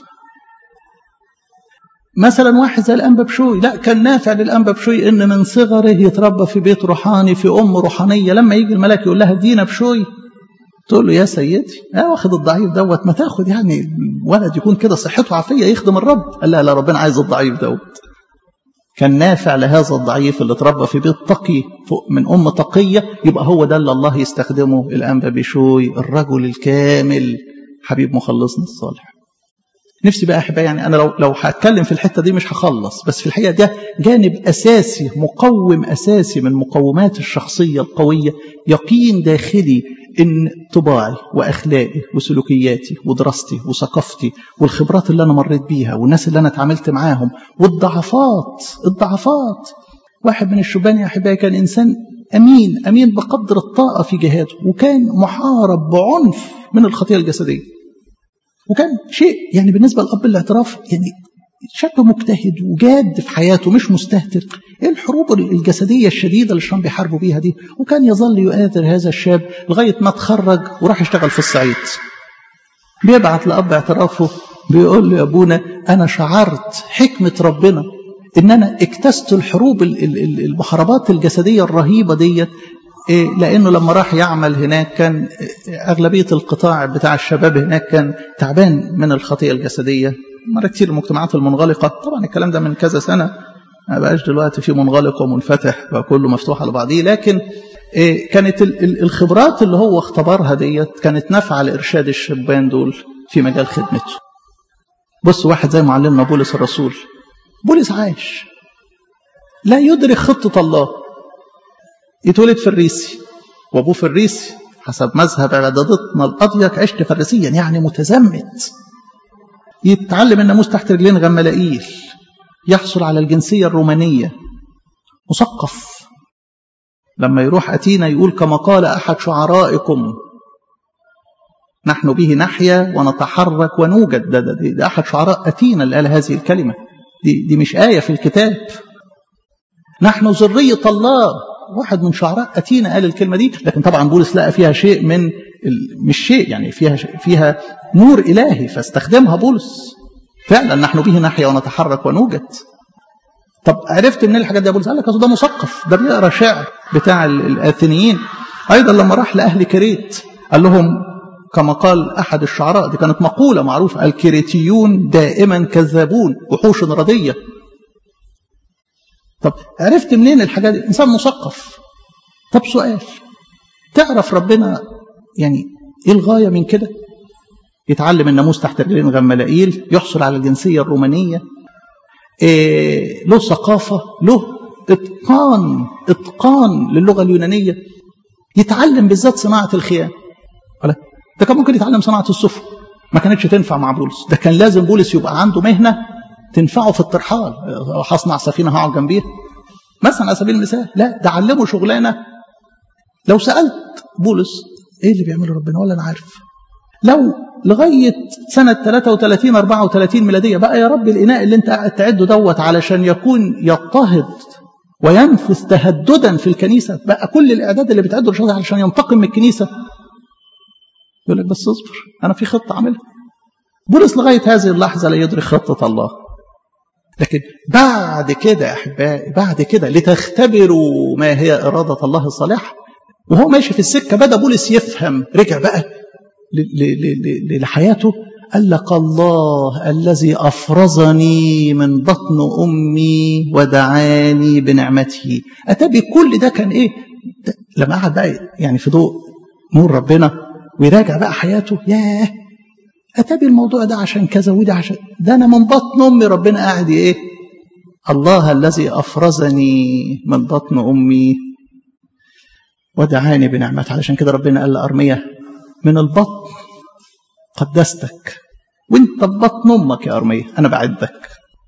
مثلا واحد زي الأنبا بشوي، لا كان نافع للأنبا بشوي ان من صغره يتربى في بيت روحاني في ام روحانيه. لما يجي الملاك يقول لها دينا بشوي، تقول له يا سيدي اه واخد الضعيف دوت، ما تاخد يعني ولد يكون كده صحته عافيه يخدم الرب. قال لا لا، ربنا عايز الضعيف دوت. كان نافع لهذا الضعيف اللي اتربى في بيت تقي من ام تقيه، يبقى هو ده اللي الله يستخدمه. الأنبا بشوي الرجل الكامل حبيب مخلصنا الصالح. نفسي بقى احبائي، يعني انا لو لو هتكلم في الحته دي مش هخلص، بس في الحقيقه ده جانب اساسي، مقوم اساسي من مقومات الشخصيه القويه، يقين داخلي ان طباعي واخلاقي وسلوكياتي ودراستي وثقافتي والخبرات اللي انا مريت بيها والناس اللي انا اتعاملت معاهم والضعفات الضعفات واحد من الشبان يا احبائي كان انسان امين امين بقدر الطاقه في جهاده، وكان محارب بعنف من الخطيه الجسديه. وكان شيء يعني بالنسبة للأب الاعتراف يعني شكله مجتهد وجاد في حياته، مش مستهتر. ايه الحروب الجسدية الشديدة اللي الشام بيحاربوا بيها دي؟ وكان يظل يؤثر هذا الشاب لغاية ما تخرج وراح يشتغل في الصعيد. بيبعت لأب اعترافه بيقول له يا أبونا أنا شعرت حكمة ربنا إن أنا اكتست الحروب المحاربات الجسدية الرهيبة دي، لأنه لما راح يعمل هناك كان أغلبية القطاع بتاع الشباب هناك كان تعبان من الخطيئة الجسدية. مرة كتير المجتمعات المنغلقة، طبعا الكلام ده من كذا سنة، ما بقاش دلوقتي في منغلق ومنفتح بقى كله مفتوح على بعضيه. لكن كانت الخبرات اللي هو اختبرها ديت كانت نافعة لإرشاد الشبان دول في مجال خدمته. بص واحد زي معلمنا بولس الرسول، بولس عايش لا يدرك خطة الله، يتولد فريسي وابوه فريسي حسب مذهب عبادتنا الأضيق، عشت فريسيا يعني متزمت. يتعلم الناموس تحت رجلين غملائيل، يحصل على الجنسية الرومانية، مثقف. لما يروح أتينا يقول كما قال أحد شعرائكم نحن به نحيا ونتحرك ونوجد. ده, ده, ده أحد شعراء أتينا اللي قال هذه الكلمة دي, دي مش آية في الكتاب. نحن ذرية الله، واحد من شعراء أتينا قال الكلمة دي. لكن طبعا بولس لقى فيها شيء من ال... مش شيء يعني فيها فيها نور إلهي فاستخدمها بولس. فعلا نحن به نحيا ونتحرك ونوجد. طب عرفت من الحاجات دي يا بولس؟ قال لك ده مثقف، ده بيقرا شعر بتاع الآثينيين. أيضا لما راح لأهل كريت قال لهم كما قال أحد الشعراء، دي كانت مقولة معروفة، الكريتيون دائما كذابون وحوش ردية. طب عرفت منين الحاجات دي؟ إنسان مثقف. طب سؤال، تعرف ربنا يعني إيه الغاية من كده؟ يتعلم الناموس تحت رجلين غملائيل، يحصل على الجنسية الرومانية، إيه له ثقافة، له إتقان إتقان للغة اليونانية، يتعلم بالذات صناعة الخيام. ده كان ممكن يتعلم صناعة السفن، ما كانتش تنفع مع بولس. ده كان لازم بولس يبقى عنده مهنة تنفعه في الترحال. هصنع سفينة هقعد جنبيها مثلا على سبيل المثال، لا ده علمه شغلانة. لو سألت بولس ايه اللي بيعمله ربنا ولا انا عارف، لو لغاية سنة ثلاثة وثلاثين أربعة وثلاثين ميلادية بقى يا رب الإناء اللي انت قاعد تعده دوت علشان يكون يضطهد وينفذ تهددا في الكنيسة، بقى كل الإعداد اللي بتعده للشغل علشان ينتقم من الكنيسة، يقول لك بس اصبر أنا في خطة عاملها. بولس لغاية هذه اللحظة لا يدرك خطة الله. لكن بعد كده يا أحبائي، بعد كده لتختبروا ما هي إرادة الله الصالحة، وهو ماشي في السكة بدأ بولس يفهم، رجع بقى لحياته قال لك الله الذي أفرزني من بطن أمي ودعاني بنعمته. أتى بكل ده كان إيه؟ لما قعد بقى يعني في ضوء نور ربنا ويراجع بقى حياته، ياه أتى بالموضوع ده عشان كذا وده عشان ده، أنا من بطن أمي ربنا قاعد إيه؟ الله الذي أفرزني من بطن أمي ودعاني بنعمته. علشان كده ربنا قال لأرميا من البطن قدستك، وانت ببطن امك يا أرميا انا بعدك.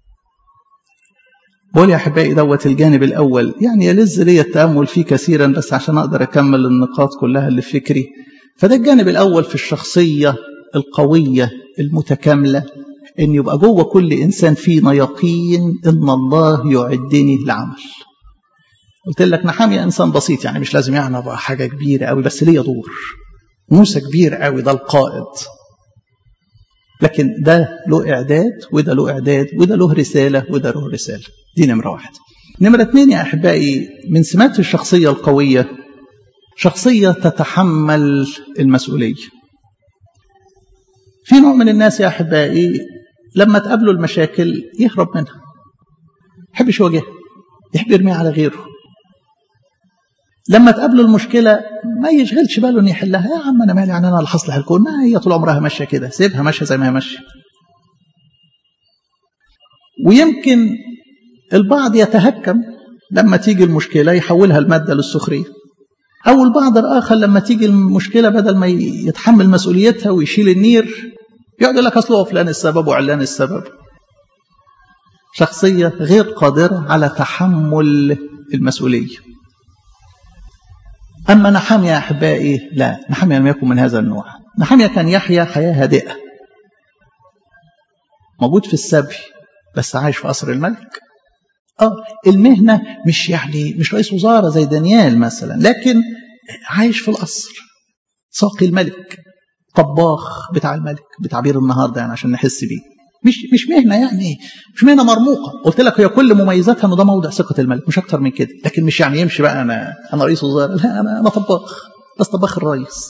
بقول يا احبائي دوت الجانب الاول، يعني يلذ لي التامل فيه كثيرا بس عشان اقدر اكمل النقاط كلها اللي في فكري. فده الجانب الاول في الشخصيه القويه المتكامله، ان يبقى جوه كل انسان فينا يقين ان الله يعدني لعمل. قلت لك نحميا انسان بسيط، يعني مش لازم يعني ابقى حاجه كبيره قوي، بس ليا دور. موسى كبير قوي، ده القائد، لكن ده له إعداد وده له إعداد وده له رسالة وده له رسالة. دي نمرة واحد. نمرة اتنين يا أحبائي، من سمات الشخصية القوية شخصية تتحمل المسؤولية. في نوع من الناس يا أحبائي لما تقابلوا المشاكل يهرب منها، يحبش يواجهها، يحب يرميها على غيره. لما تقابله المشكلة ما يشغلش باله ان يحلها، يا عم انا مالي، يعني انا اللي هصلح الكون، ما هي طول عمرها ماشيه كده، سيبها ماشيه زي ما هي ماشيه. ويمكن البعض يتهكم لما تيجي المشكلة يحولها المادة للسخرية، او البعض الاخر لما تيجي المشكلة بدل ما يتحمل مسؤوليتها ويشيل النير يقعد يقول لك اصل هو فلان السبب وعلان السبب. شخصية غير قادرة على تحمل المسؤولية. أما نحميا يا أحبائي لا، نحميا لم يكن من هذا النوع. نحميا كان يحيا حياة هادئة، موجود في السبي بس عايش في قصر الملك. آه المهنة مش يعني مش رئيس وزارة زي دانيال مثلا، لكن عايش في القصر، ساقي الملك، طباخ بتاع الملك بتعبير النهارده يعني عشان نحس بيه. مش مش مهنة يعني مش مهنة مرموقة. قلت لك هي كل مميزاتها انه ده موضع ثقة الملك، مش أكتر من كده. لكن مش يعني يمشي بقى أنا أنا رئيس وزراء، لا أنا أنا طباخ، بس طباخ الرئيس.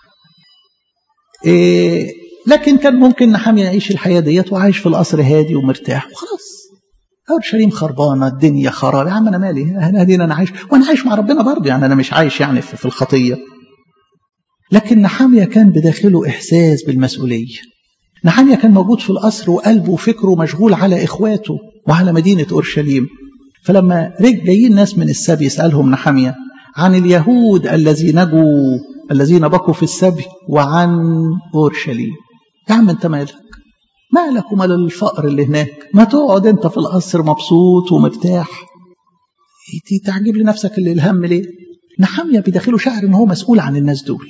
إيه لكن كان ممكن نحميا يعيش الحياة ديت وعايش في القصر هادي ومرتاح وخلاص. أورشليم خربانة، الدنيا خراب، يا عم أنا مالي، أنا هادي، أنا عايش وأنا عايش مع ربنا برضه، يعني أنا مش عايش يعني في الخطية. لكن نحميا كان بداخله إحساس بالمسؤولية. نحميا كان موجود في القصر وقلبه وفكره مشغول على إخواته وعلى مدينة أورشليم. فلما رجع جايين ناس من السبي يسألهم نحميا عن اليهود الذين نجوا الذين بقوا في السبي وعن أورشليم. يا عم أنت مالك، مالك ومال الفقر اللي هناك، ما تقعد أنت في القصر مبسوط ومرتاح، تعجب لنفسك اللي الهم ليه. نحميا بداخله شعر إن هو مسؤول عن الناس دول.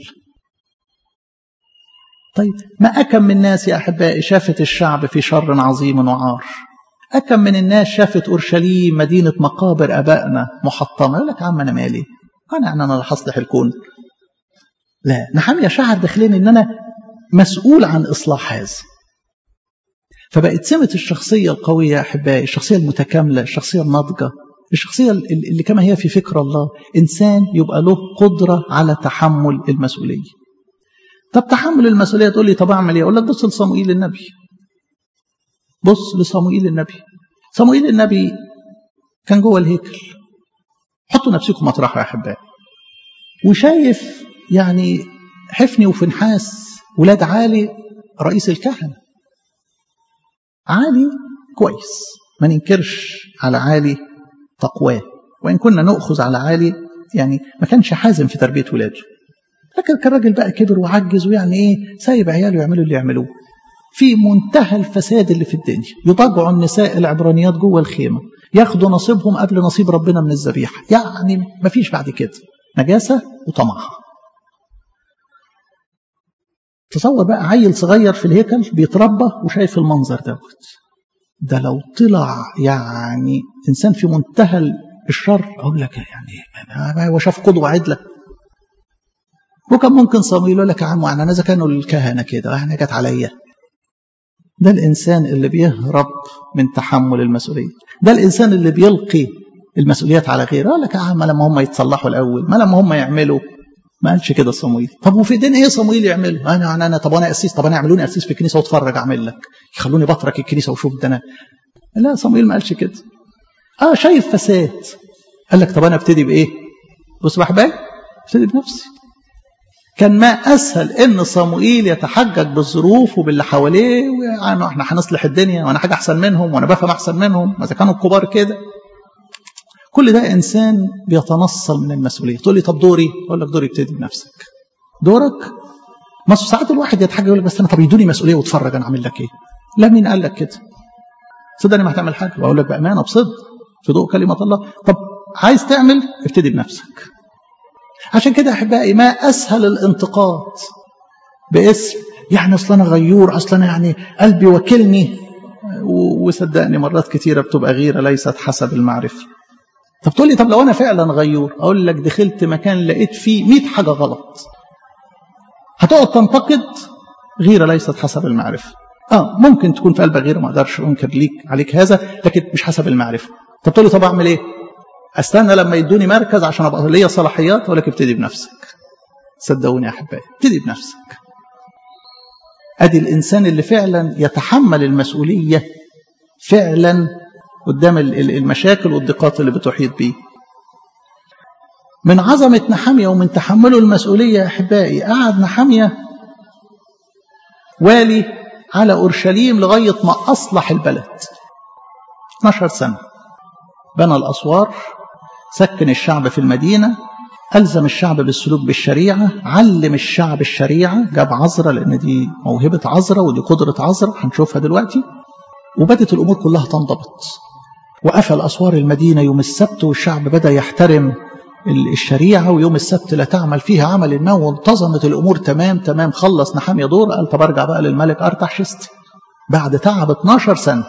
طيب ما أكم من الناس يا أحبائي شافت الشعب في شر عظيم وعار. أكم من الناس شافت أورشليم مدينة مقابر أبائنا محطمة، يقول لك يا عم أنا مالي، أنا أنا اللي هصلح الكون. لا، نحميا شعر داخلين إن أنا مسؤول عن إصلاح هذا. فبقت سمة الشخصية القوية يا أحبائي، الشخصية المتكاملة، الشخصية الناضجة، الشخصية اللي كما هي في فكر الله، إنسان يبقى له قدرة على تحمل المسؤولية. طب تحمل المسؤولية تقول لي طب أعمل إيه؟ أقول لك بص لصموئيل النبي. بص لصموئيل النبي. صموئيل النبي كان جوه الهيكل. حطوا نفسكم مطرحه يا أحبائي. وشايف يعني حفني وفنحاس ولاد عالي رئيس الكهنة. عالي كويس، ما ننكرش على عالي تقواه، وإن كنا نأخذ على عالي يعني ما كانش حازم في تربية ولاده. لكن كان راجل بقى كبر وعجز، ويعني ايه سايب عياله يعملوا اللي يعملوه في منتهى الفساد اللي في الدنيا. يضجعوا النساء العبرانيات جوه الخيمة، ياخدوا نصيبهم قبل نصيب ربنا من الذبيحة، يعني ما فيش بعد كده، نجاسة وطمع. تصور بقى عيل صغير في الهيكل بيتربى وشايف المنظر دوت. ده لو طلع يعني إنسان في منتهى الشر أقول لك يعني هو شاف قدوة عدلة. وكان ممكن صموئيل يقول لك يا عم انا اذا كانوا الكهنه كده احنا جت عليا. ده الانسان اللي بيهرب من تحمل المسؤوليه، ده الانسان اللي بيلقي المسؤوليات على غيره. قال لك يا عم لما هم يتصلحوا الاول، ما لما هم يعملوا ما قالش كده صموئيل. طب وفي ايدين ايه صموئيل يعمله؟ انا انا, أنا طب انا اسيس، طب انا يعملوني اسيس في الكنيسه واتفرج اعمل لك، يخلوني بترك الكنيسه وشوف ده انا. لا صموئيل ما قالش كده. اه شايف فساد، قال لك طب انا ابتدي بايه؟ بص يا احبائي، ابتدي بنفسي. كان ما اسهل ان صموئيل يتحجج بالظروف وباللي حواليه، ويعني احنا هنصلح الدنيا وانا حاجه احسن منهم وانا بفهم احسن منهم، ما اذا كانوا الكبار كده. كل ده انسان بيتنصل من المسؤوليه. تقول لي طب دوري؟ اقول لك دوري ابتدي بنفسك. دورك ما ساعات الواحد يتحجج يقول لك بس انا طب يدوني مسؤوليه واتفرج انا اعمل لك ايه؟ لا، مين قال لك كده؟ صدقني ما هتعمل حاجه، واقول لك بامانه بصدق في ضوء كلمه الله. طب عايز تعمل؟ ابتدي بنفسك. عشان كده احبائي ما اسهل الانتقاد باسم يعني اصل انا غيور، اصل انا يعني قلبي وكلني. وصدقني مرات كتيره بتبقى غيره ليست حسب المعرفه. طب تقول لي طب لو انا فعلا غيور، اقول لك دخلت مكان لقيت فيه مئة حاجه غلط، هتقعد تنتقد؟ غيره ليست حسب المعرفه. اه ممكن تكون في قلبك غيره، ما اقدرش انكر ليك عليك هذا، لكن مش حسب المعرفه. طب تقول لي طب اعمل ايه؟ استنى لما يدوني مركز عشان ابقى ليا صلاحيات؟ اقول لك ابتدي بنفسك. صدقوني يا احبائي، ابتدي بنفسك. ادي الانسان اللي فعلا يتحمل المسؤوليه فعلا قدام المشاكل والضيقات اللي بتحيط بيه. من عظمه نحمية ومن تحمله المسؤوليه يا احبائي، قعد نحمية والي على اورشليم لغايه ما اصلح البلد. اثناشر سنه بنى الاسوار، سكن الشعب في المدينة، ألزم الشعب بالسلوك بالشريعة، علم الشعب الشريعة، جاب عذرة لأن دي موهبة عذرة ودي قدرة عذرة هنشوفها دلوقتي. وبدت الأمور كلها تنضبط. وقفل أسوار المدينة يوم السبت، والشعب بدأ يحترم الشريعة، ويوم السبت لا تعمل فيها عمل ما، وانتظمت الأمور تمام تمام. خلص نحمية دور، قال طب ارجع بقى للملك أرتحشست. بعد تعب اثناشر سنة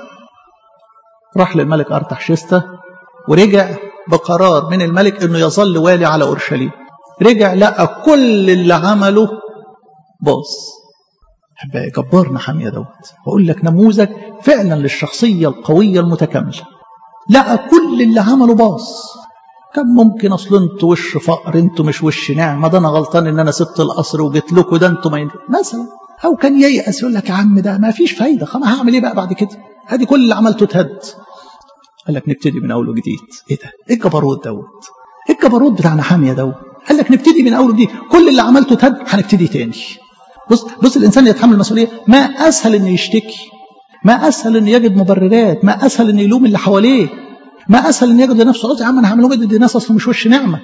راح للملك أرتحشست، ورجع بقرار من الملك انه يظل والي على اورشليم. رجع لقى كل اللي عمله باظ. احبائي جبار نحمية دوت، بقول لك نموذج فعلا للشخصيه القويه المتكامله. لقى كل اللي عمله باظ. كان ممكن اصل انتوا وش فقر، انتوا مش وش نعمه، ده انا غلطان ان انا سبت القصر وجيت لكم، ده انتوا ما مثلا. او كان ييأس يقول لك يا عم ده ما فيش فايده، خلاص هعمل ايه بقى بعد كده؟ ادي كل اللي عملته اتهد. قال لك نبتدي من اول وجديد. ايه ده؟ ايه الجبروت دوت؟ ايه الجبروت بتاع نحمية دوت؟ قال لك نبتدي من اول وجديد، كل اللي عملته اتهد، هنبتدي تاني. بص بص الانسان يتحمل المسؤوليه. ما اسهل انه يشتكي، ما اسهل انه يجد مبررات، ما اسهل انه يلوم اللي حواليه، ما اسهل انه يجد لنفسه عذر. يا عم انا هعمل لهم دي ناس اصلا مش وش نعمه.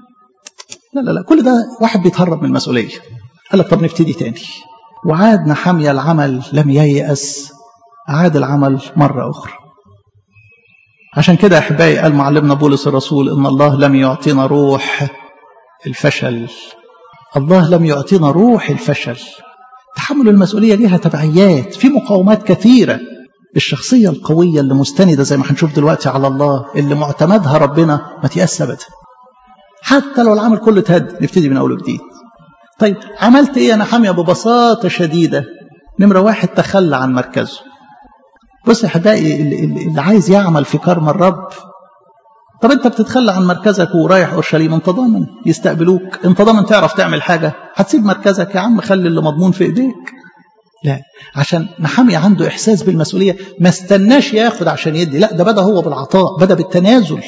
لا لا لا، كل ده واحد بيتهرب من المسؤوليه. قال لك طب نبتدي تاني. وعاد نحمية العمل، لم ييأس، عاد العمل مره اخرى. عشان كده يا احبائي قال معلمنا بولس الرسول ان الله لم يعطينا روح الفشل. الله لم يعطينا روح الفشل. تحمل المسؤوليه ليها تبعيات، في مقاومات كثيره. الشخصيه القويه اللي مستنده زي ما هنشوف دلوقتي على الله، اللي معتمدها ربنا، ما تيأس ابدا حتى لو العمل كله اتهد. نبتدي من اول وجديد. طيب عملت ايه يا نحمية؟ ببساطه شديده، نمره واحد تخلى عن مركزه. بص يا احبائي، اللي عايز يعمل في كرم الرب، طب انت بتتخلى عن مركزك ورايح اورشليم، انت ضامن يستقبلوك؟ انت ضامن تعرف تعمل حاجه؟ هتسيب مركزك يا عم؟ خلي اللي مضمون في ايديك. لا، عشان نحمية عنده احساس بالمسؤوليه، ما استناش ياخد عشان يدي، لا ده بدا هو بالعطاء، بدا بالتنازل.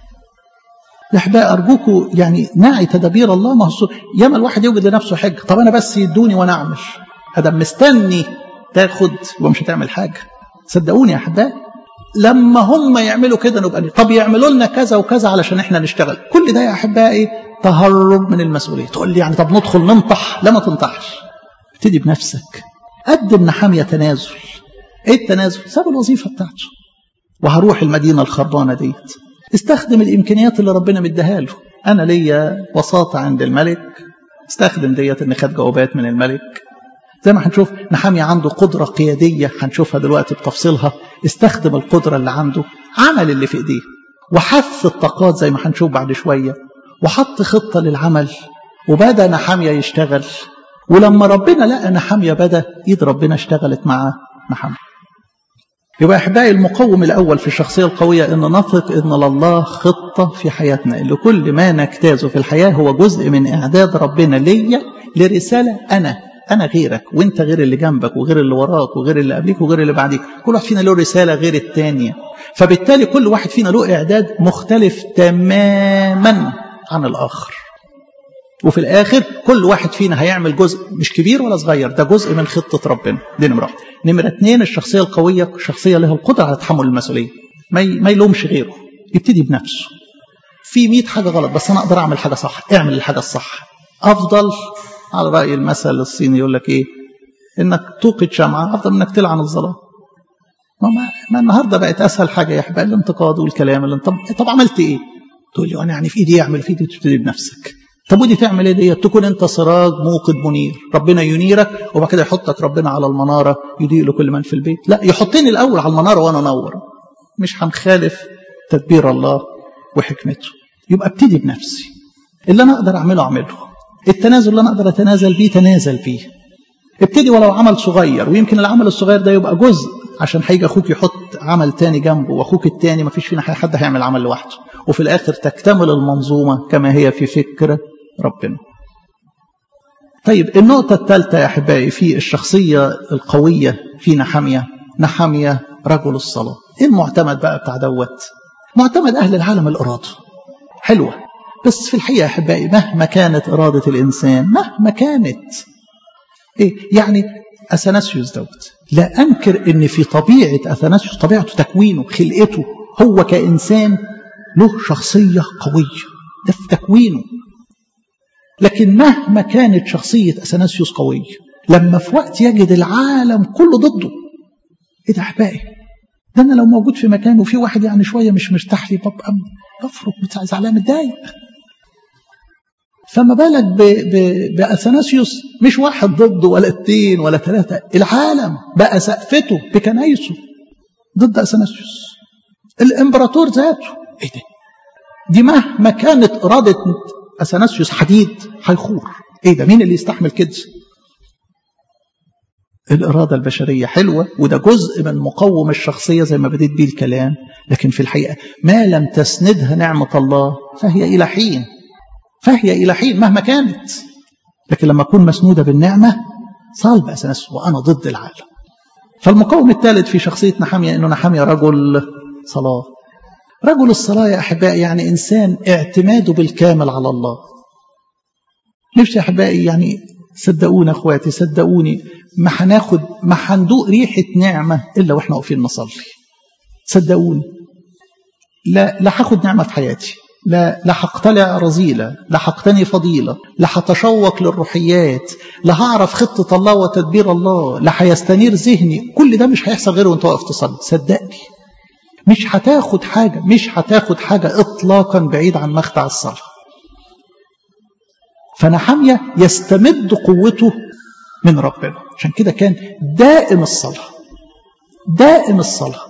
يا احبائي ارجوكوا يعني نعي تدابير الله. ما هو ياما الواحد يوجد لنفسه حاجه، طب انا بس يدوني وانا اعمل. ادم مستني تاخد ومش هتعمل حاجه. صدقوني يا احبائي، لما هم يعملوا كده نبقى طب يعملوا لنا كذا وكذا علشان احنا نشتغل. كل ده يا احبائي تهرب من المسؤوليه. تقول لي يعني طب ندخل ننطح؟ لا ما تنطحش، ابتدي بنفسك. قدم نحمية تنازل. ايه التنازل؟ ساب الوظيفه بتاعته وهروح المدينه الخربانه ديت. استخدم الامكانيات اللي ربنا مديها له. انا ليا وساطه عند الملك، استخدم ديت ان خد جوابات من الملك. زي ما هنشوف نحمية عنده قدرة قيادية، هنشوفها دلوقتي بتفصيلها. استخدم القدرة اللي عنده، عمل اللي في ايديه، وحث الطاقات زي ما هنشوف بعد شوية، وحط خطة للعمل، وبدأ نحمية يشتغل. ولما ربنا لقى نحمية بدأ، ايد ربنا اشتغلت مع نحمية. يبقى أحبائي المقوم الأول في الشخصية القوية أن نثق أن لله خطة في حياتنا، لكل ما نجتازه في الحياة هو جزء من إعداد ربنا ليا لرسالة. أنا أنا غيرك، وأنت غير اللي جنبك وغير اللي وراك وغير اللي قبليك وغير اللي بعديك، كل واحد فينا له رسالة غير التانية. فبالتالي كل واحد فينا له إعداد مختلف تماما عن الآخر، وفي الآخر كل واحد فينا هيعمل جزء مش كبير ولا صغير، ده جزء من خطة ربنا. دي نمرة واحد. نمرة اتنين، الشخصية القوية شخصية لها القدرة على تحمل المسؤولية، ما ما يلومش غيره، يبتدي بنفسه. في مئة حاجة غلط بس أنا أقدر أعمل حاجة صح، اعمل الحاجة الصح. أفضل على رأي المثل الصيني يقول لك إيه، إنك توقد شمعة أفضل من إنك تلعن الظلام. ما, ما النهاردة بقت أسهل حاجة يا حبايبي الانتقاد والكلام اللي طب, طب عملت إيه؟ تقول لي أنا يعني في إيدي أعمل، في إيدي تبتدي بنفسك. طب ودي تعمل إيه دي؟ تكون أنت سراج موقد منير، ربنا ينيرك وبعد كده يحطك ربنا على المنارة يضيء لكل من في البيت. لا، يحطني الأول على المنارة وأنا أنور، مش هنخالف تدبير الله وحكمته. يبقى ابتدي بنفسي، اللي أنا أقدر أعمله أعمله، التنازل اللي أنا أقدر أتنازل بيه تنازل بيه. ابتدي ولو عمل صغير، ويمكن العمل الصغير ده يبقى جزء، عشان هيجي أخوك يحط عمل تاني جنبه، وأخوك التاني ما فيش فينا حد هيعمل عمل لوحده، وفي الآخر تكتمل المنظومة كما هي في فكر ربنا. طيب النقطة الثالثة يا أحبائي في الشخصية القوية في نحمية، نحمية رجل الصلاة. إيه المعتمد بقى بتاع دوت؟ معتمد أهل العالم الإرادة حلوة، بس في الحقيقة يا أحبائي مهما كانت إرادة الإنسان، مهما كانت إيه يعني أثناسيوس دوت، لا أنكر إن في طبيعة أثناسيوس، طبيعته تكوينه خلقته هو كإنسان له شخصية قوية، ده في تكوينه. لكن مهما كانت شخصية أثناسيوس قوية، لما في وقت يجد العالم كله ضده، إيه ده أحبائي؟ ده أنا لو موجود في مكان وفي واحد يعني شوية مش مرتاح لي ببقى بفرق زعلان متضايق. فما بالك بأثناسيوس، مش واحد ضده ولا اتنين ولا ثلاثة، العالم بقى سقفته بكنايسه ضد أثناسيوس، الإمبراطور ذاته. إيه ده؟ دي مهما كانت إرادة أثناسيوس حديد هيخور. إيه ده؟ مين اللي يستحمل كده؟ الإرادة البشرية حلوة، وده جزء من مقوم الشخصية زي ما بديت بيه الكلام، لكن في الحقيقة ما لم تسندها نعمة الله فهي إلى حين، فهي إلى حين مهما كانت. لكن لما أكون مسنودة بالنعمة صلب أثناسيوس وأنا ضد العالم. فالمقوم الثالث في شخصية نحمية إنه نحمية رجل صلاة. رجل الصلاة يا أحبائي يعني إنسان اعتماده بالكامل على الله. نفسي يا أحبائي يعني صدقوني أخواتي، صدقوني ما هناخد ما هندوق ريحة نعمة إلا وإحنا واقفين نصلي. صدقوني لا لا هاخد نعمة في حياتي، لا لا هقتلع رذيلة، لا هقتني فضيلة، لا هتشوق للروحيات، لا هعرف خطة الله وتدبير الله، لا هيستنير ذهني. كل ده مش هيحصل غير وانت واقف تصلي. صدقني مش هتاخد حاجة، مش هتاخد حاجة إطلاقا بعيد عن مخدع الصلاة. فنحمية يستمد قوته من ربنا، عشان كده كان دائم الصلاة، دائم الصلاة.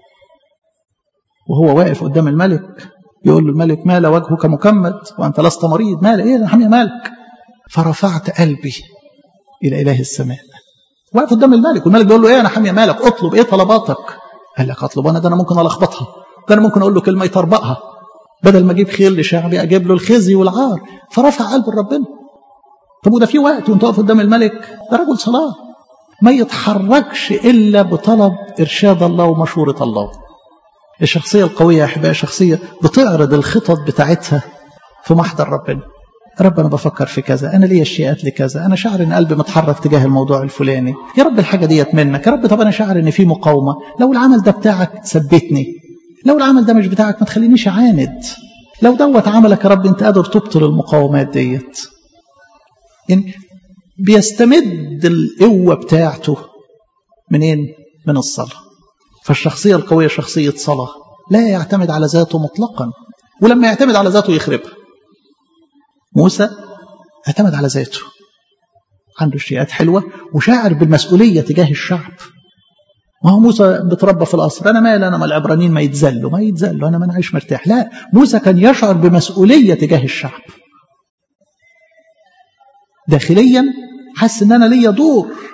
وهو واقف قدام الملك يقول له الملك: مال وجهك مكمد وأنت لست مريض؟ مال إيه يا نحمية مالك؟ فرفعت قلبي إلى إله السماء. واقف قدام الملك، والملك بيقول له: إيه يا نحمية مالك؟ أطلب إيه طلباتك؟ قال لك: أطلب أنا؟ ده أنا ممكن ألخبطها، ده أنا ممكن أقول له كلمة يطربقها، بدل ما أجيب خير لشعبي أجيب له الخزي والعار. فرفع قلب ربنا. طب وده في وقت وانت واقف قدام الملك؟ ده رجل صلاة ما يتحركش إلا بطلب إرشاد الله ومشورة الله. الشخصية القوية يا أحبائي شخصية بتعرض الخطط بتاعتها في محضر ربنا. رب أنا بفكر في كذا، أنا ليا اشتياقات لكذا، أنا شاعر إن قلبي متحرك تجاه الموضوع الفلاني، يا رب الحاجة ديت منك، يا رب طب أنا شاعر إن في مقاومة، لو العمل ده بتاعك ثبتني، لو العمل ده مش بتاعك ما تخلينيش أعاند، لو دوت عملك يا رب أنت قادر تبطل المقاومات ديت. يعني بيستمد القوة بتاعته منين؟ من الصلاة. فالشخصية القوية شخصية صلاة، لا يعتمد على ذاته مطلقا، ولما يعتمد على ذاته يخربها. موسى اعتمد على ذاته، عنده اشتياقات حلوة وشاعر بالمسؤولية تجاه الشعب. ما هو موسى بتربى في القصر، أنا مال أنا ما العبرانيين ما يتذلوا ما يتذلوا أنا ما نعيش مرتاح. لا، موسى كان يشعر بمسؤولية تجاه الشعب داخليا، حس ان انا ليا دور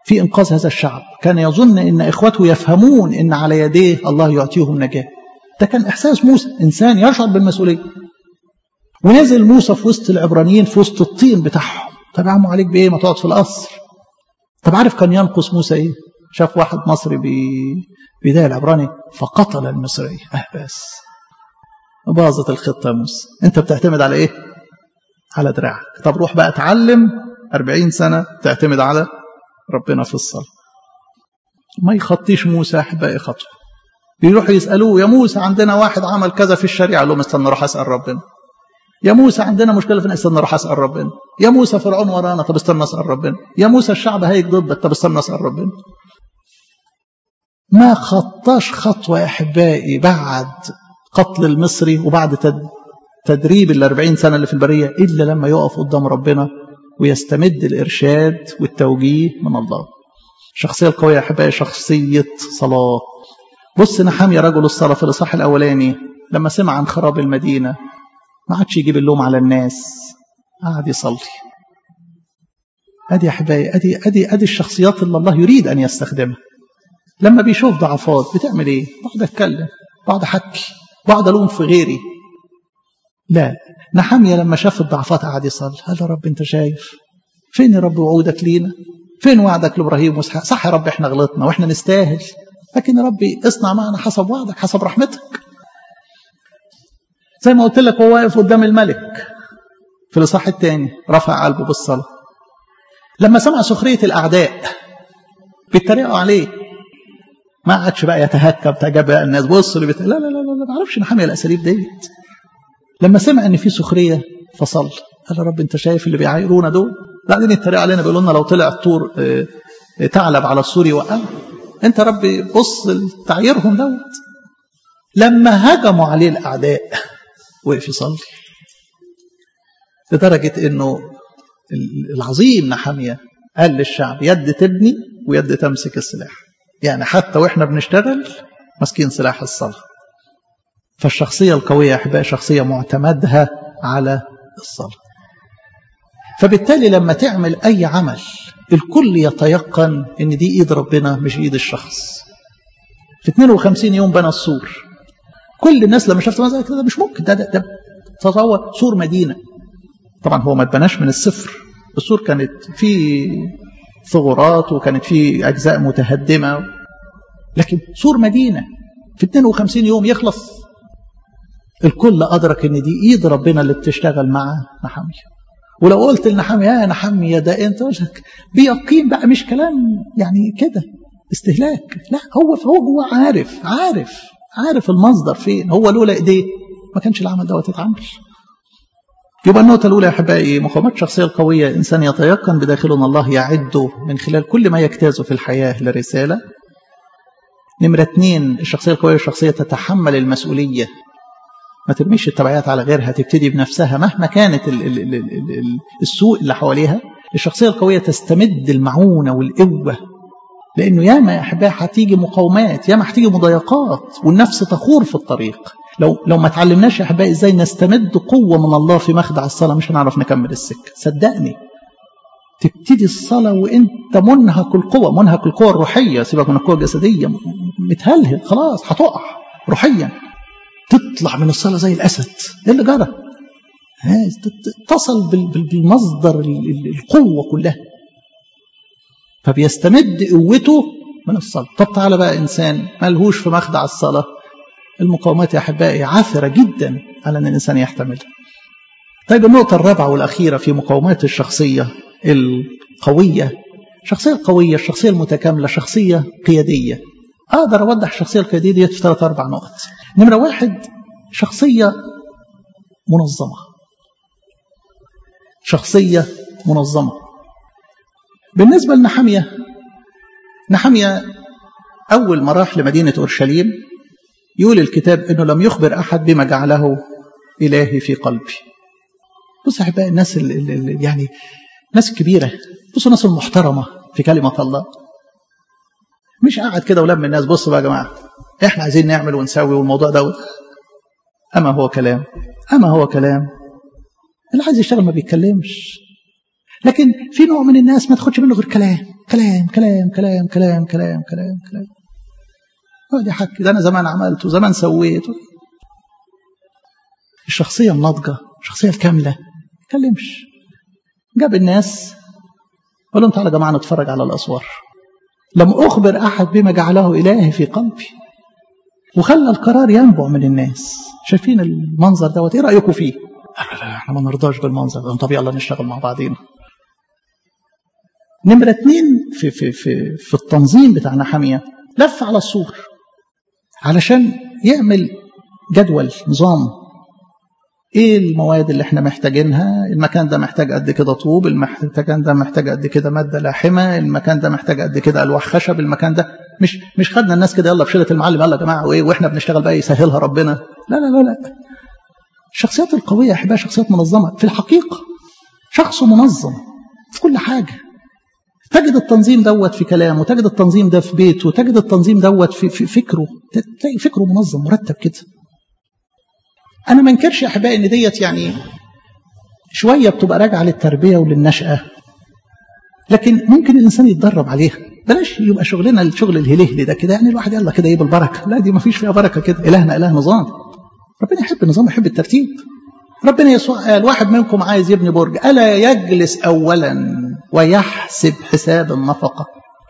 في إنقاذ هذا الشعب. كان يظن إن إخوته يفهمون إن على يديه الله يعطيهم نجاة. ده كان إحساس موسى، إنسان يشعر بالمسؤولية. ونزل موسى في وسط العبرانيين في وسط الطين بتاعهم. طب عموا عليك بإيه؟ ما تقعد في القصر. طب عارف كان ينقص موسى إيه؟ شاف واحد مصري بداية العبراني فقتل المصري. أه بس باظت الخطة يا موسى. أنت بتعتمد على إيه؟ على دراعك. طب روح بقى اتعلم أربعين سنة تعتمد على ربنا في الصلاة. ما يخطيش موسى أحبائي خطوة. بيروحوا يسألوه يا موسى عندنا واحد عمل كذا في الشريعة، قال لهم استنى روح أسأل ربنا. يا موسى عندنا مشكلة في استنى روح أسأل ربنا. يا موسى فرعون ورانا، طب استنى أسأل ربنا. يا موسى الشعب هيك ضدك، طب استنى أسأل ربنا. ما خطاش خطوة يا أحبائي بعد قتل المصري وبعد تدريب الأربعين سنة اللي في البرية إلا لما يقف قدام ربنا ويستمد الإرشاد والتوجيه من الله. الشخصية القوية يا أحبائي شخصية صلاة. بص نحميا رجل الصلاة في الإصحاح الأولاني لما سمع عن خراب المدينة ما عادش يجيب اللوم على الناس، قعد يصلي. أدي يا أحبائي أدي أدي أدي الشخصيات اللي الله يريد أن يستخدمها. لما بيشوف ضعفات بتعمل إيه؟ بقعد أتكلم، بقعد أحكي، بقعد ألوم في غيري. لا، نحميا لما شاف الضعفات قعد يصلي. قال يا رب أنت شايف فين يا رب وعودك لينا؟ فين وعدك لإبراهيم وإسحاق؟ صح يا رب إحنا غلطنا وإحنا نستاهل، لكن يا ربي اصنع معنا حسب وعدك حسب رحمتك. زي ما قلت لك هو واقف قدام الملك في الإصحاح الثاني رفع قلبه بالصلاة. لما سمع سخرية الأعداء بيتريقوا عليه ما عادش بقى يتهكم تجاب الناس بص اللي بت... لا لا لا لا ما عرفش نحمي الأساليب ديت. لما سمع ان في سخريه فصل. قال يا رب انت شايف اللي بيعايرونا دول بعدين يتريقوا علينا بيقولوا لنا لو طلع الطور ثعلب على السور يوقعه. انت ربي بص تعييرهم دوت. لما هجموا عليه الاعداء وقف يصلي لدرجه انه العظيم نحميا قال للشعب يد تبني ويد تمسك السلاح. يعني حتى واحنا بنشتغل ماسكين سلاح الصلاه. فالشخصية القوية يا أحبائي شخصية معتمدها على الصلاة. فبالتالي لما تعمل أي عمل الكل يتيقن إن دي إيد ربنا مش إيد الشخص. في اثنين وخمسين يوم بنى السور. كل الناس لما شافت منظر كده مش ممكن ده ده, ده تصور سور مدينة. طبعا هو ما اتبناش من الصفر. السور كانت فيه ثغرات وكانت فيه أجزاء متهدمة، لكن سور مدينة في اثنين وخمسين يوم يخلص. الكل أدرك إن دي إيد ربنا اللي بتشتغل مع نحميا. ولو قلت لنحميا يا نحميا ده أنت قلت بيقين بقى مش كلام يعني كده استهلاك. لا هو هو هو عارف عارف عارف المصدر فين. هو لولا إيديه ما كانش العمل دوت يتعمل. يبقى النقطة الأولى يا أحبائي مقاومات الشخصية القوية إنسان يتيقن بداخله أن الله يعده من خلال كل ما يجتازه في الحياة لرسالة. نمرة اثنين الشخصية القوية الشخصية تتحمل المسؤولية، ما ترميش التبعيات على غيرها، تبتدي بنفسها مهما كانت ال ال ال ال السوء اللي حواليها. الشخصية القوية تستمد المعونة والقوة، لأنه ياما يا أحبائي هتيجي مقاومات، ياما هتيجي مضايقات والنفس تخور في الطريق. لو لو ما تعلمناش يا أحبائي إزاي نستمد قوة من الله في مخدع الصلاة مش هنعرف نكمل السكة. صدقني تبتدي الصلاة وانت منهك القوة، منهك القوة الروحية، سيبك من القوة الجسدية، متهلهل خلاص هتقع روحيا. تطلع من الصلاة زي الأسد. ايه اللي جرى؟ تصل بالمصدر القوة كلها، فبيستمد قوته من الصلاة. طب تعالى بقى إنسان ملهوش في مخدع الصلاة، المقاومات يا أحبائي عاثرة جدا على أن الإنسان يحتملها. طيب النقطة الرابعة والأخيرة في مقاومات الشخصية القوية، الشخصية القوية الشخصية المتكاملة شخصية قيادية. أقدر أوضح الشخصية القيادية دي في ثلاث أربع نقط. نمرة واحد شخصية منظمة. شخصية منظمة. بالنسبة لنحميا، نحميا أول ما راح لمدينة أورشليم يقول الكتاب إنه لم يخبر أحد بما جعله إلهي في قلبي. بص أحبائي الناس اللي يعني ناس كبيرة، بصوا الناس المحترمة في كلمة الله، مش قاعد كده ولم الناس بصوا بقى يا جماعة إحنا عايزين نعمل ونسوي والموضوع ده. أما هو كلام أما هو كلام اللي عايز يشتغل ما بيتكلمش. لكن في نوع من الناس ما تاخدش منه غير كلام، كلام كلام كلام كلام كلام كلام كلام هو دي حكي، ده أنا زمان عملت وزمان سويت. الشخصية الناضجة، الشخصية الكاملة ما يتكلمش. جاب الناس قال لهم تعالى يا جماعة نتفرج على الأسوار، لم أخبر أحد بما جعله إلهي في قلبي، وخلى القرار ينبع من الناس. شايفين المنظر دوت، إيه رأيكم فيه؟ لا لا احنا ما نرضاش بالمنظر ده. طب يلا نشتغل مع بعضين. نمرة اتنين في, في, في, في التنظيم بتاع نحمية، لف على السور علشان يعمل جدول نظام. ايه المواد اللي احنا محتاجينها؟ المكان ده محتاج قد كده طوب، المكان ده محتاج قد كده ماده لاحمه، المكان ده محتاج قد كده الواح خشب، المكان ده مش مش خدنا الناس كده يلا بشيله المعلم يلا يا جماعه وايه واحنا بنشتغل بقى يسهلها ربنا. لا لا لا لا. الشخصيات القويه يا احبائي شخصيات منظمه في الحقيقه، شخص منظم في كل حاجه. تجد التنظيم دوت في كلامه، تجد التنظيم ده في بيته، تجد التنظيم دوت في, في فكره، تلاقي فكره منظم مرتب كده. أنا ما انكرش يا أحبائي إن ديت يعني شوية بتبقى راجعة للتربية وللنشأة، لكن ممكن الإنسان يتدرب عليها. بلاش يبقى شغلنا الشغل الهلهلي ده كده، يعني الواحد يلا كده إيه بالبركة. لا، دي ما فيش فيها بركة كده. إلهنا إله نظام. ربنا يحب النظام، يحب الترتيب. ربنا يسوع قال واحد منكم عايز يبني برج ألا يجلس أولا ويحسب حساب النفقة.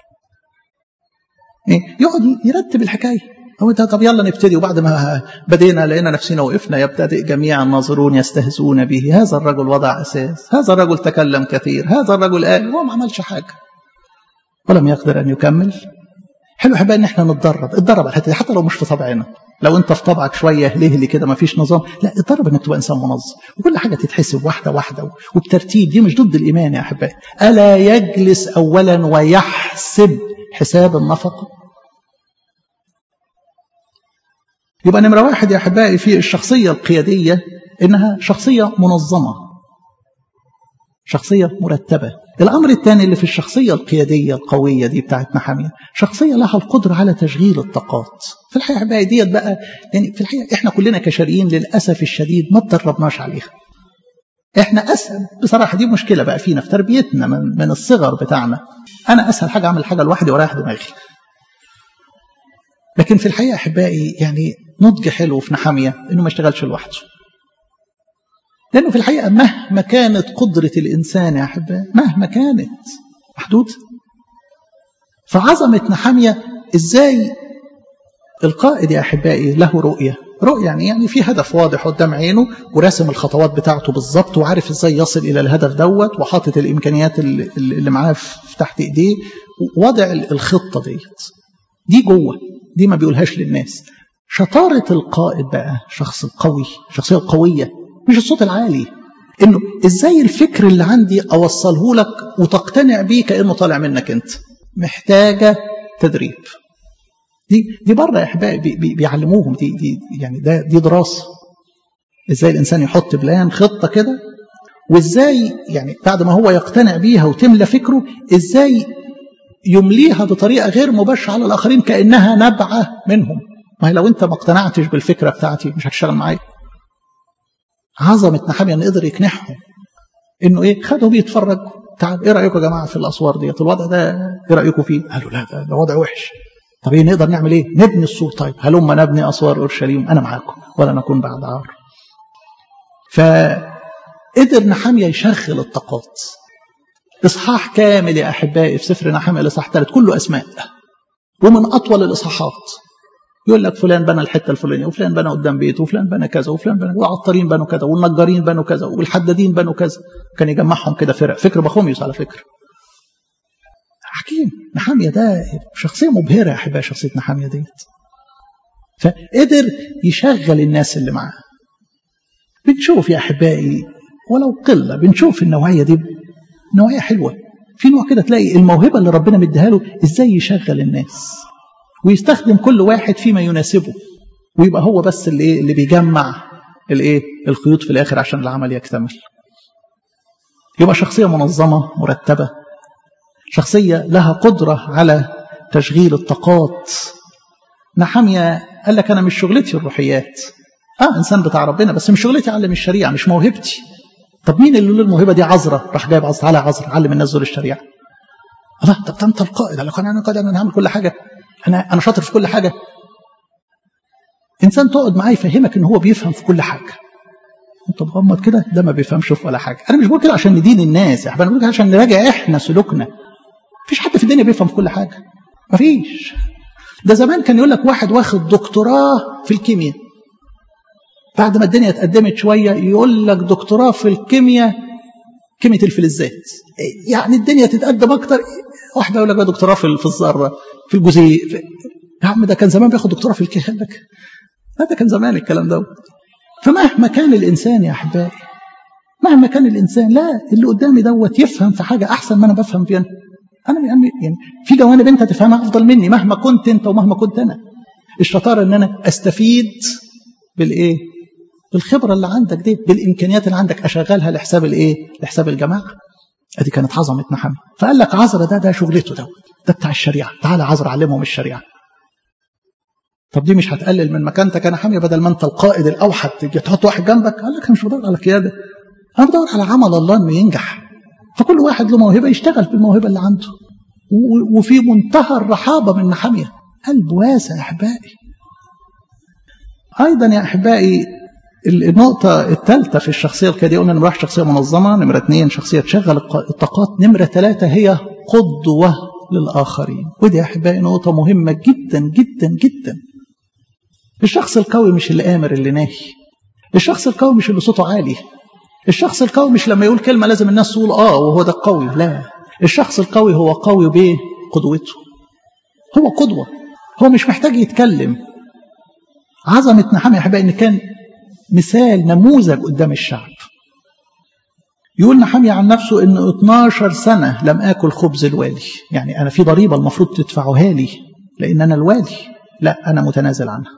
إيه؟ يقعد يرتب الحكاية. هو ده طب يلا نبتدي، وبعد ما بدينا لقينا نفسنا وقفنا. يبتدئ جميع الناظرون يستهزئون به، هذا الرجل وضع أساس، هذا الرجل تكلم كثير، هذا الرجل قال، هو ما عملش حاجة ولم يقدر أن يكمل. حلو أحبائي إن احنا نتدرب، اتدرب على الحتة دي حتى لو مش في طبعنا. لو أنت في طبعك شوية ليه كده ما فيش نظام، لا اتدرب إنك تبقى إنسان منظم، وكل حاجة تتحسب واحدة واحدة وبترتيب. دي مش ضد الإيمان يا أحبائي. ألا يجلس أولا ويحسب حساب النفقة. يبقى نمرة واحد يا أحبائي في الشخصية القيادية إنها شخصية منظمة، شخصية مرتبة. الأمر الثاني اللي في الشخصية القيادية القوية دي بتاعت نحمية، شخصية لها القدرة على تشغيل الطاقات. في الحقيقة أحبائي ديت بقى يعني في الحقيقة إحنا كلنا كشريين للأسف الشديد ما تدربناش عليها. إحنا أسهل بصراحة، دي مشكلة بقى فينا في تربيتنا من, من الصغر بتاعنا. أنا أسهل حاجة أعمل حاجة لوحدي ورايح دماغي. لكن في الحقيقة أحبائي يعني نضج حلو في نحمية إنه ما يشتغلش لوحده، لأنه في الحقيقة مهما كانت قدرة الإنسان يا أحبائي مهما كانت محدود. فعظمة نحمية إزاي القائد يا أحبائي له رؤية، رؤية يعني يعني في هدف واضح قدام عينه وراسم الخطوات بتاعته بالظبط، وعارف إزاي يصل إلى الهدف دوت، وحاطط الإمكانيات اللي, اللي معاه في تحت إيديه، ووضع الخطة ديت دي جوه، دي ما بيقولهاش للناس. شطارة القائد بقى شخص قوي، شخصية قوية، مش الصوت العالي، إنه إزاي الفكر اللي عندي أوصله لك وتقتنع بيه كأنه طالع منك أنت. محتاجة تدريب. دي دي بره يا أحبائي بي بي بيعلموهم، دي دي يعني ده دي دراسة. إزاي الإنسان يحط بلان خطة كده، وإزاي يعني بعد ما هو يقتنع بيها وتملى فكره إزاي يمليها بطريقة غير مباشرة على الآخرين كأنها نبعة منهم. ما هي لو أنت ما اقتنعتش بالفكرة بتاعتي مش هتشتغل معايا. عظمة نحمية أن قدر يقنعهم إنه إيه، خدهم يتفرجوا. تعال إيه رأيكم يا جماعة في الأسوار دي؟ الوضع ده إيه رأيكم فيه؟ قالوا لا ده, ده وضع وحش. طب إيه نقدر نعمل إيه؟ نبني السور. طيب هلما نبني أسوار أورشليم، أنا معاكم ولا نكون بعد عار. فقدر نحمية يشغل الطاقات. إصحاح كامل يا أحبائي في سفر نحمية الإصحاح ثلاث كله أسماء، ومن أطول الإصحاحات يقول لك فلان بنى الحتة الفلانية، وفلان بنى قدام بيته، وفلان بنى كذا، وفلان بنى، والعطارين بنوا كذا، والنجارين بنوا كذا، والحدادين بنوا كذا. كان يجمعهم كده فرق. فكر بخوميوس على فكرة. حكيم نحمية ده شخصية مبهرة يا أحبائي، شخصية نحمية ديت. فقدر يشغل الناس اللي معاه. بنشوف يا أحبائي ولو قلة، بنشوف النوعية دي نوعية حلوة. في نوع كده تلاقي الموهبة اللي ربنا مديها له إزاي يشغل الناس ويستخدم كل واحد فيما يناسبه، ويبقى هو بس اللي اللي بيجمع الايه الخيوط في الاخر عشان العمل يكتمل. يبقى شخصيه منظمه مرتبه، شخصيه لها قدره على تشغيل الطاقات. نحمية قال لك انا مش شغلتي الروحيات، اه انسان بتاع ربنا، بس مش شغلتي اعلم الشريعه، مش موهبتي. طب مين اللي له الموهبه دي؟ عذرا. راح جايب عذرا، على عذرا علم الناس دول الشريعه. الله، طب انت القائد، قال لك انا قائد، انا هعمل كل حاجه، انا انا شاطر في كل حاجه. انسان تقعد معاه يفهمك ان هو بيفهم في كل حاجه، انت مغمض كده، ده ما بيفهمش في ولا حاجه. انا مش بقول كده عشان ندين الناس يا احبابي، انا بقول كده عشان نراجع احنا سلوكنا. مفيش حد في الدنيا بيفهم في كل حاجه، مفيش. ده زمان كان يقول لك واحد واخد دكتوراه في الكيمياء، بعد ما الدنيا اتقدمت شويه يقول لك دكتوراه في الكيمياء، كيمياء الفلزات. يعني الدنيا تتقدم اكتر، واحد يقول لك بقى دكتوراه في الذره، في الجزيء. في... يا عم ده كان زمان بياخد دكتوراه في الكيمياء لك، هذا كان زمان الكلام ده. فمهما كان الانسان يا احبابي، مهما كان الانسان، لا اللي قدامي دوت يفهم في حاجه احسن ما انا بفهم فيها. انا يعني في جوانب انت تفهمها افضل مني، مهما كنت انت ومهما كنت انا. الشطاره ان انا استفيد بالايه؟ بالخبره اللي عندك دي، بالامكانيات اللي عندك، اشغلها لحساب الايه؟ لحساب الجماعه. ادي كانت عظمه نحمية. فقال لك عذرا ده ده شغلته، ده ده بتاع الشريعه، تعالى عذرا علمهم الشريعه. طب دي مش هتقلل من مكانتك يا نحمية؟ بدل ما انت القائد الاوحد تيجي تحط واحد جنبك. قال لك انا مش بدور على قياده، انا بدور على عمل الله انه ينجح. فكل واحد له موهبه يشتغل بالموهبه اللي عنده، وفي منتهى الرحابه من نحمية، قلب واسع يا احبائي. ايضا يا احبائي النقطة الثالثة في الشخصية الكادية، قلنا نمرة واحد شخصية منظمة، نمرة اثنين شخصية تشغل الطاقات، نمرة ثلاثة هي قدوة للآخرين. ودي يا أحبائي نقطة مهمة جدا جدا جدا. الشخص القوي مش اللي آمر اللي ناهي، الشخص القوي مش اللي صوته عالي، الشخص القوي مش لما يقول كلمة لازم الناس تقول آه وهو ده القوي، لا. الشخص القوي هو قوي بقدوته، هو قدوة، هو مش محتاج يتكلم. عظمة نحمية يا أحبائي إن كان مثال نموذج قدام الشعب. يقول نحمية عن نفسه إن اثناشر سنة لم آكل خبز الوالي، يعني أنا في ضريبة المفروض تدفعوها لي لأن أنا الوالي، لا أنا متنازل عنها.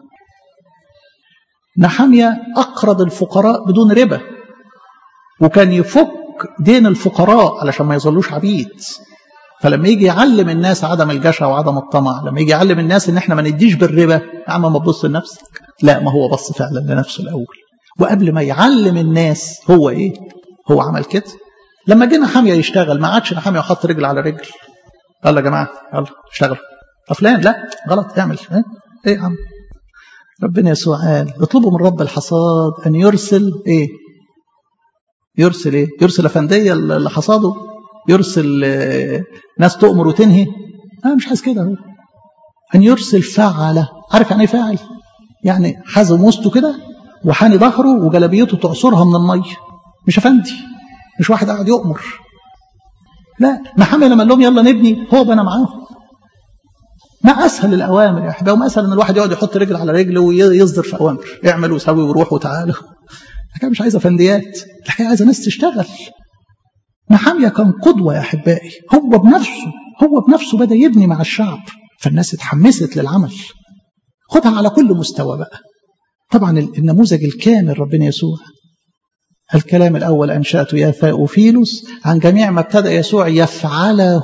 نحمية أقرض الفقراء بدون ربا، وكان يفك دين الفقراء علشان ما يظلوش عبيد. فلما يجي يعلم الناس عدم الجشع وعدم الطمع، لما يجي يعلم الناس ان احنا ما نديش بالربا، يا عم ما تبص لنفسك، لا، ما هو بص فعلا لنفسه الاول. وقبل ما يعلم الناس هو ايه؟ هو عمل كده. لما جينا نحمية يشتغل، ما عادش نحمية يحط رجل على رجل، قال يا جماعه يلا اشتغلوا. فلان لا غلط، اعمل ايه؟ ايه يا عم؟ ربنا يسوع قال اطلبوا من رب الحصاد ان يرسل ايه؟ يرسل ايه؟ يرسل افنديه لحصاده، يرسل ناس تؤمر وتنهي. انا مش عايز كده. هو ان يرسل فعله. عارف يعني ايه فاعل؟ يعني حازم وسطه كده وحاني ظهره وجلبيته تعصرها من الميه. مش افندي، مش واحد قاعد يؤمر، لا. نحمية لما قال لهم يلا نبني، هو بنى معاهم. ما اسهل الاوامر يا احبابي، وما اسهل ان الواحد يقعد يحط رجل على رجل ويصدر في اوامر، اعمل وسوي وروح وتعالوا. الحكايه مش عايزه فنديات، الحكايه عايزه ناس تشتغل. نحمية كان قدوه يا احبائي، هو بنفسه هو بنفسه بدا يبني مع الشعب، فالناس اتحمست للعمل. خدها على كل مستوى بقى. طبعا النموذج الكامل ربنا يسوع. الكلام الأول أنشأت يا ثاؤفيلوس عن جميع ما ابتدأ يسوع يفعله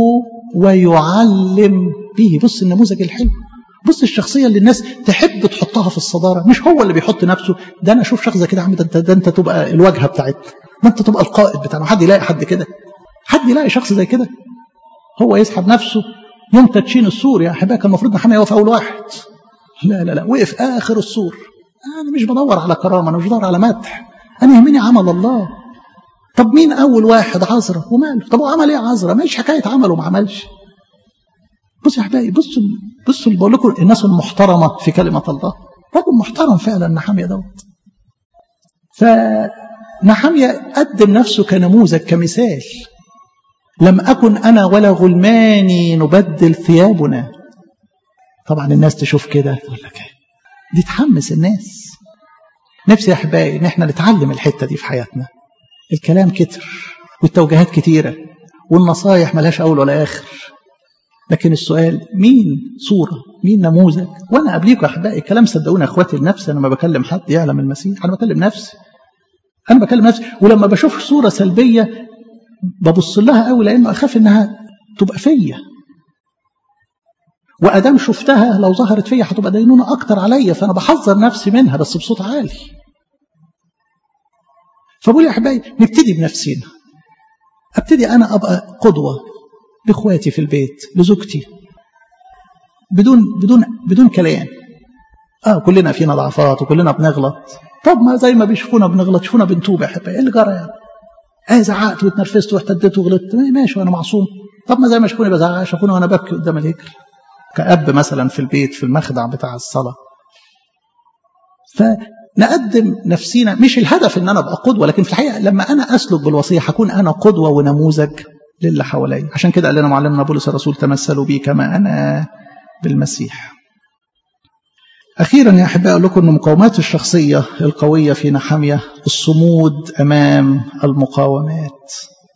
ويعلم به. بص النموذج الحلو، بص الشخصية اللي الناس تحب تحطها في الصدارة. مش هو اللي بيحط نفسه، ده أنا أشوف شخص كده، عم ده أنت, ده أنت تبقى الواجهة بتاعتنا، ما أنت تبقى القائد بتاعنا. حد يلاقي حد كده؟ حد يلاقي شخص زي كده؟ هو يسحب نفسه يوم تدشين السور يا أحبائي. كان المفروض نحمية يقف أول واحد، لا لا لا، وقف آخر السور. أنا مش بدور على كرامة، أنا مش بدور على مدح، أنا يهمني عمل الله. طب مين أول واحد؟ عذرا. وماله؟ طب هو عمل إيه عذرا؟ مش حكاية عمل وما عملش. بصوا يا أحبائي، بصوا بصوا بقول لكم الناس المحترمة في كلمة الله. رجل محترم فعلا نحمية دوت. فنحمية قدم نفسه كنموذج، كمثال. لم أكن أنا ولا غلماني نبدل ثيابنا. طبعا الناس تشوف كده تقول لك دي تحمس الناس. نفسي يا أحبائي إن احنا نتعلم الحتة دي في حياتنا. الكلام كتر والتوجيهات كتيرة والنصايح ملهاش أول ولا آخر، لكن السؤال مين صورة، مين نموذج؟ وأنا قبليكم يا أحبائي الكلام صدقوني أخواتي النفس، أنا ما بكلم حد يعلم المسيح، أنا بكلم نفسي، أنا بكلم نفسي. ولما بشوف صورة سلبية ببص لها قوي، لأنه أخاف إنها تبقى فيا، وأدام شفتها لو ظهرت فيا هتبقى دينونة أكتر عليا، فأنا بحذر نفسي منها بس بصوت عالي. فبقول يا أحبائي نبتدي بنفسنا، أبتدي أنا أبقى قدوة. لاخواتي في البيت، لزوجتي، بدون بدون بدون كلام. اه كلنا فينا ضعفات وكلنا بنغلط. طب ما زي ما بيشوفونا بنغلط شوفونا بنتوب يا حبايبي، ايه اللي جرى يعني؟ اه زعقت واتنرفزت واحتديت وغلطت ماشي وانا معصوم. طب ما زي ما شافوني بزعق شافوني وانا ببكي قدام الهيكل كأب مثلا في البيت في المخدع بتاع الصلاة. فنقدم نفسينا، مش الهدف ان انا ابقى قدوة، لكن في الحقيقة لما انا اسلك بالوصية هكون انا قدوة ونموذج للي حواليا. عشان كده قال لنا معلمنا بولس الرسول تمثلوا بي كما انا بالمسيح. أخيرا يا أحبائي أقول لكم أن مقاومات الشخصية القوية في نحمية الصمود أمام المقاومات.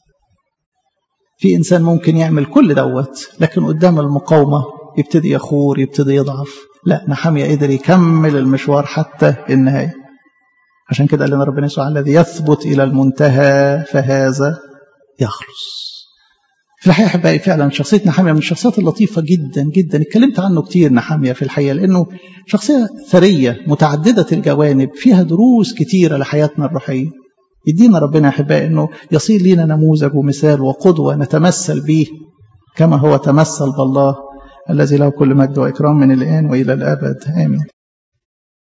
في إنسان ممكن يعمل كل دوت لكن قدام المقاومة يبتدي يخور يبتدي يضعف. لا، نحمية قدر يكمل المشوار حتى النهاية. عشان كده قال لنا ربنا يسوع الذي يثبت إلى المنتهى فهذا يخلص. في الحقيقة أحبائي فعلا شخصية نحمية من الشخصيات اللطيفة جدا جدا. اتكلمت عنه كتير نحمية في الحقيقة لأنه شخصية ثرية متعددة الجوانب، فيها دروس كتيرة لحياتنا الروحية. يدينا ربنا أحبائي أنه يصير لنا نموذج ومثال وقدوة نتمثل به كما هو تمثل بالله الذي له كل مجد وإكرام من الآن وإلى الأبد آمين.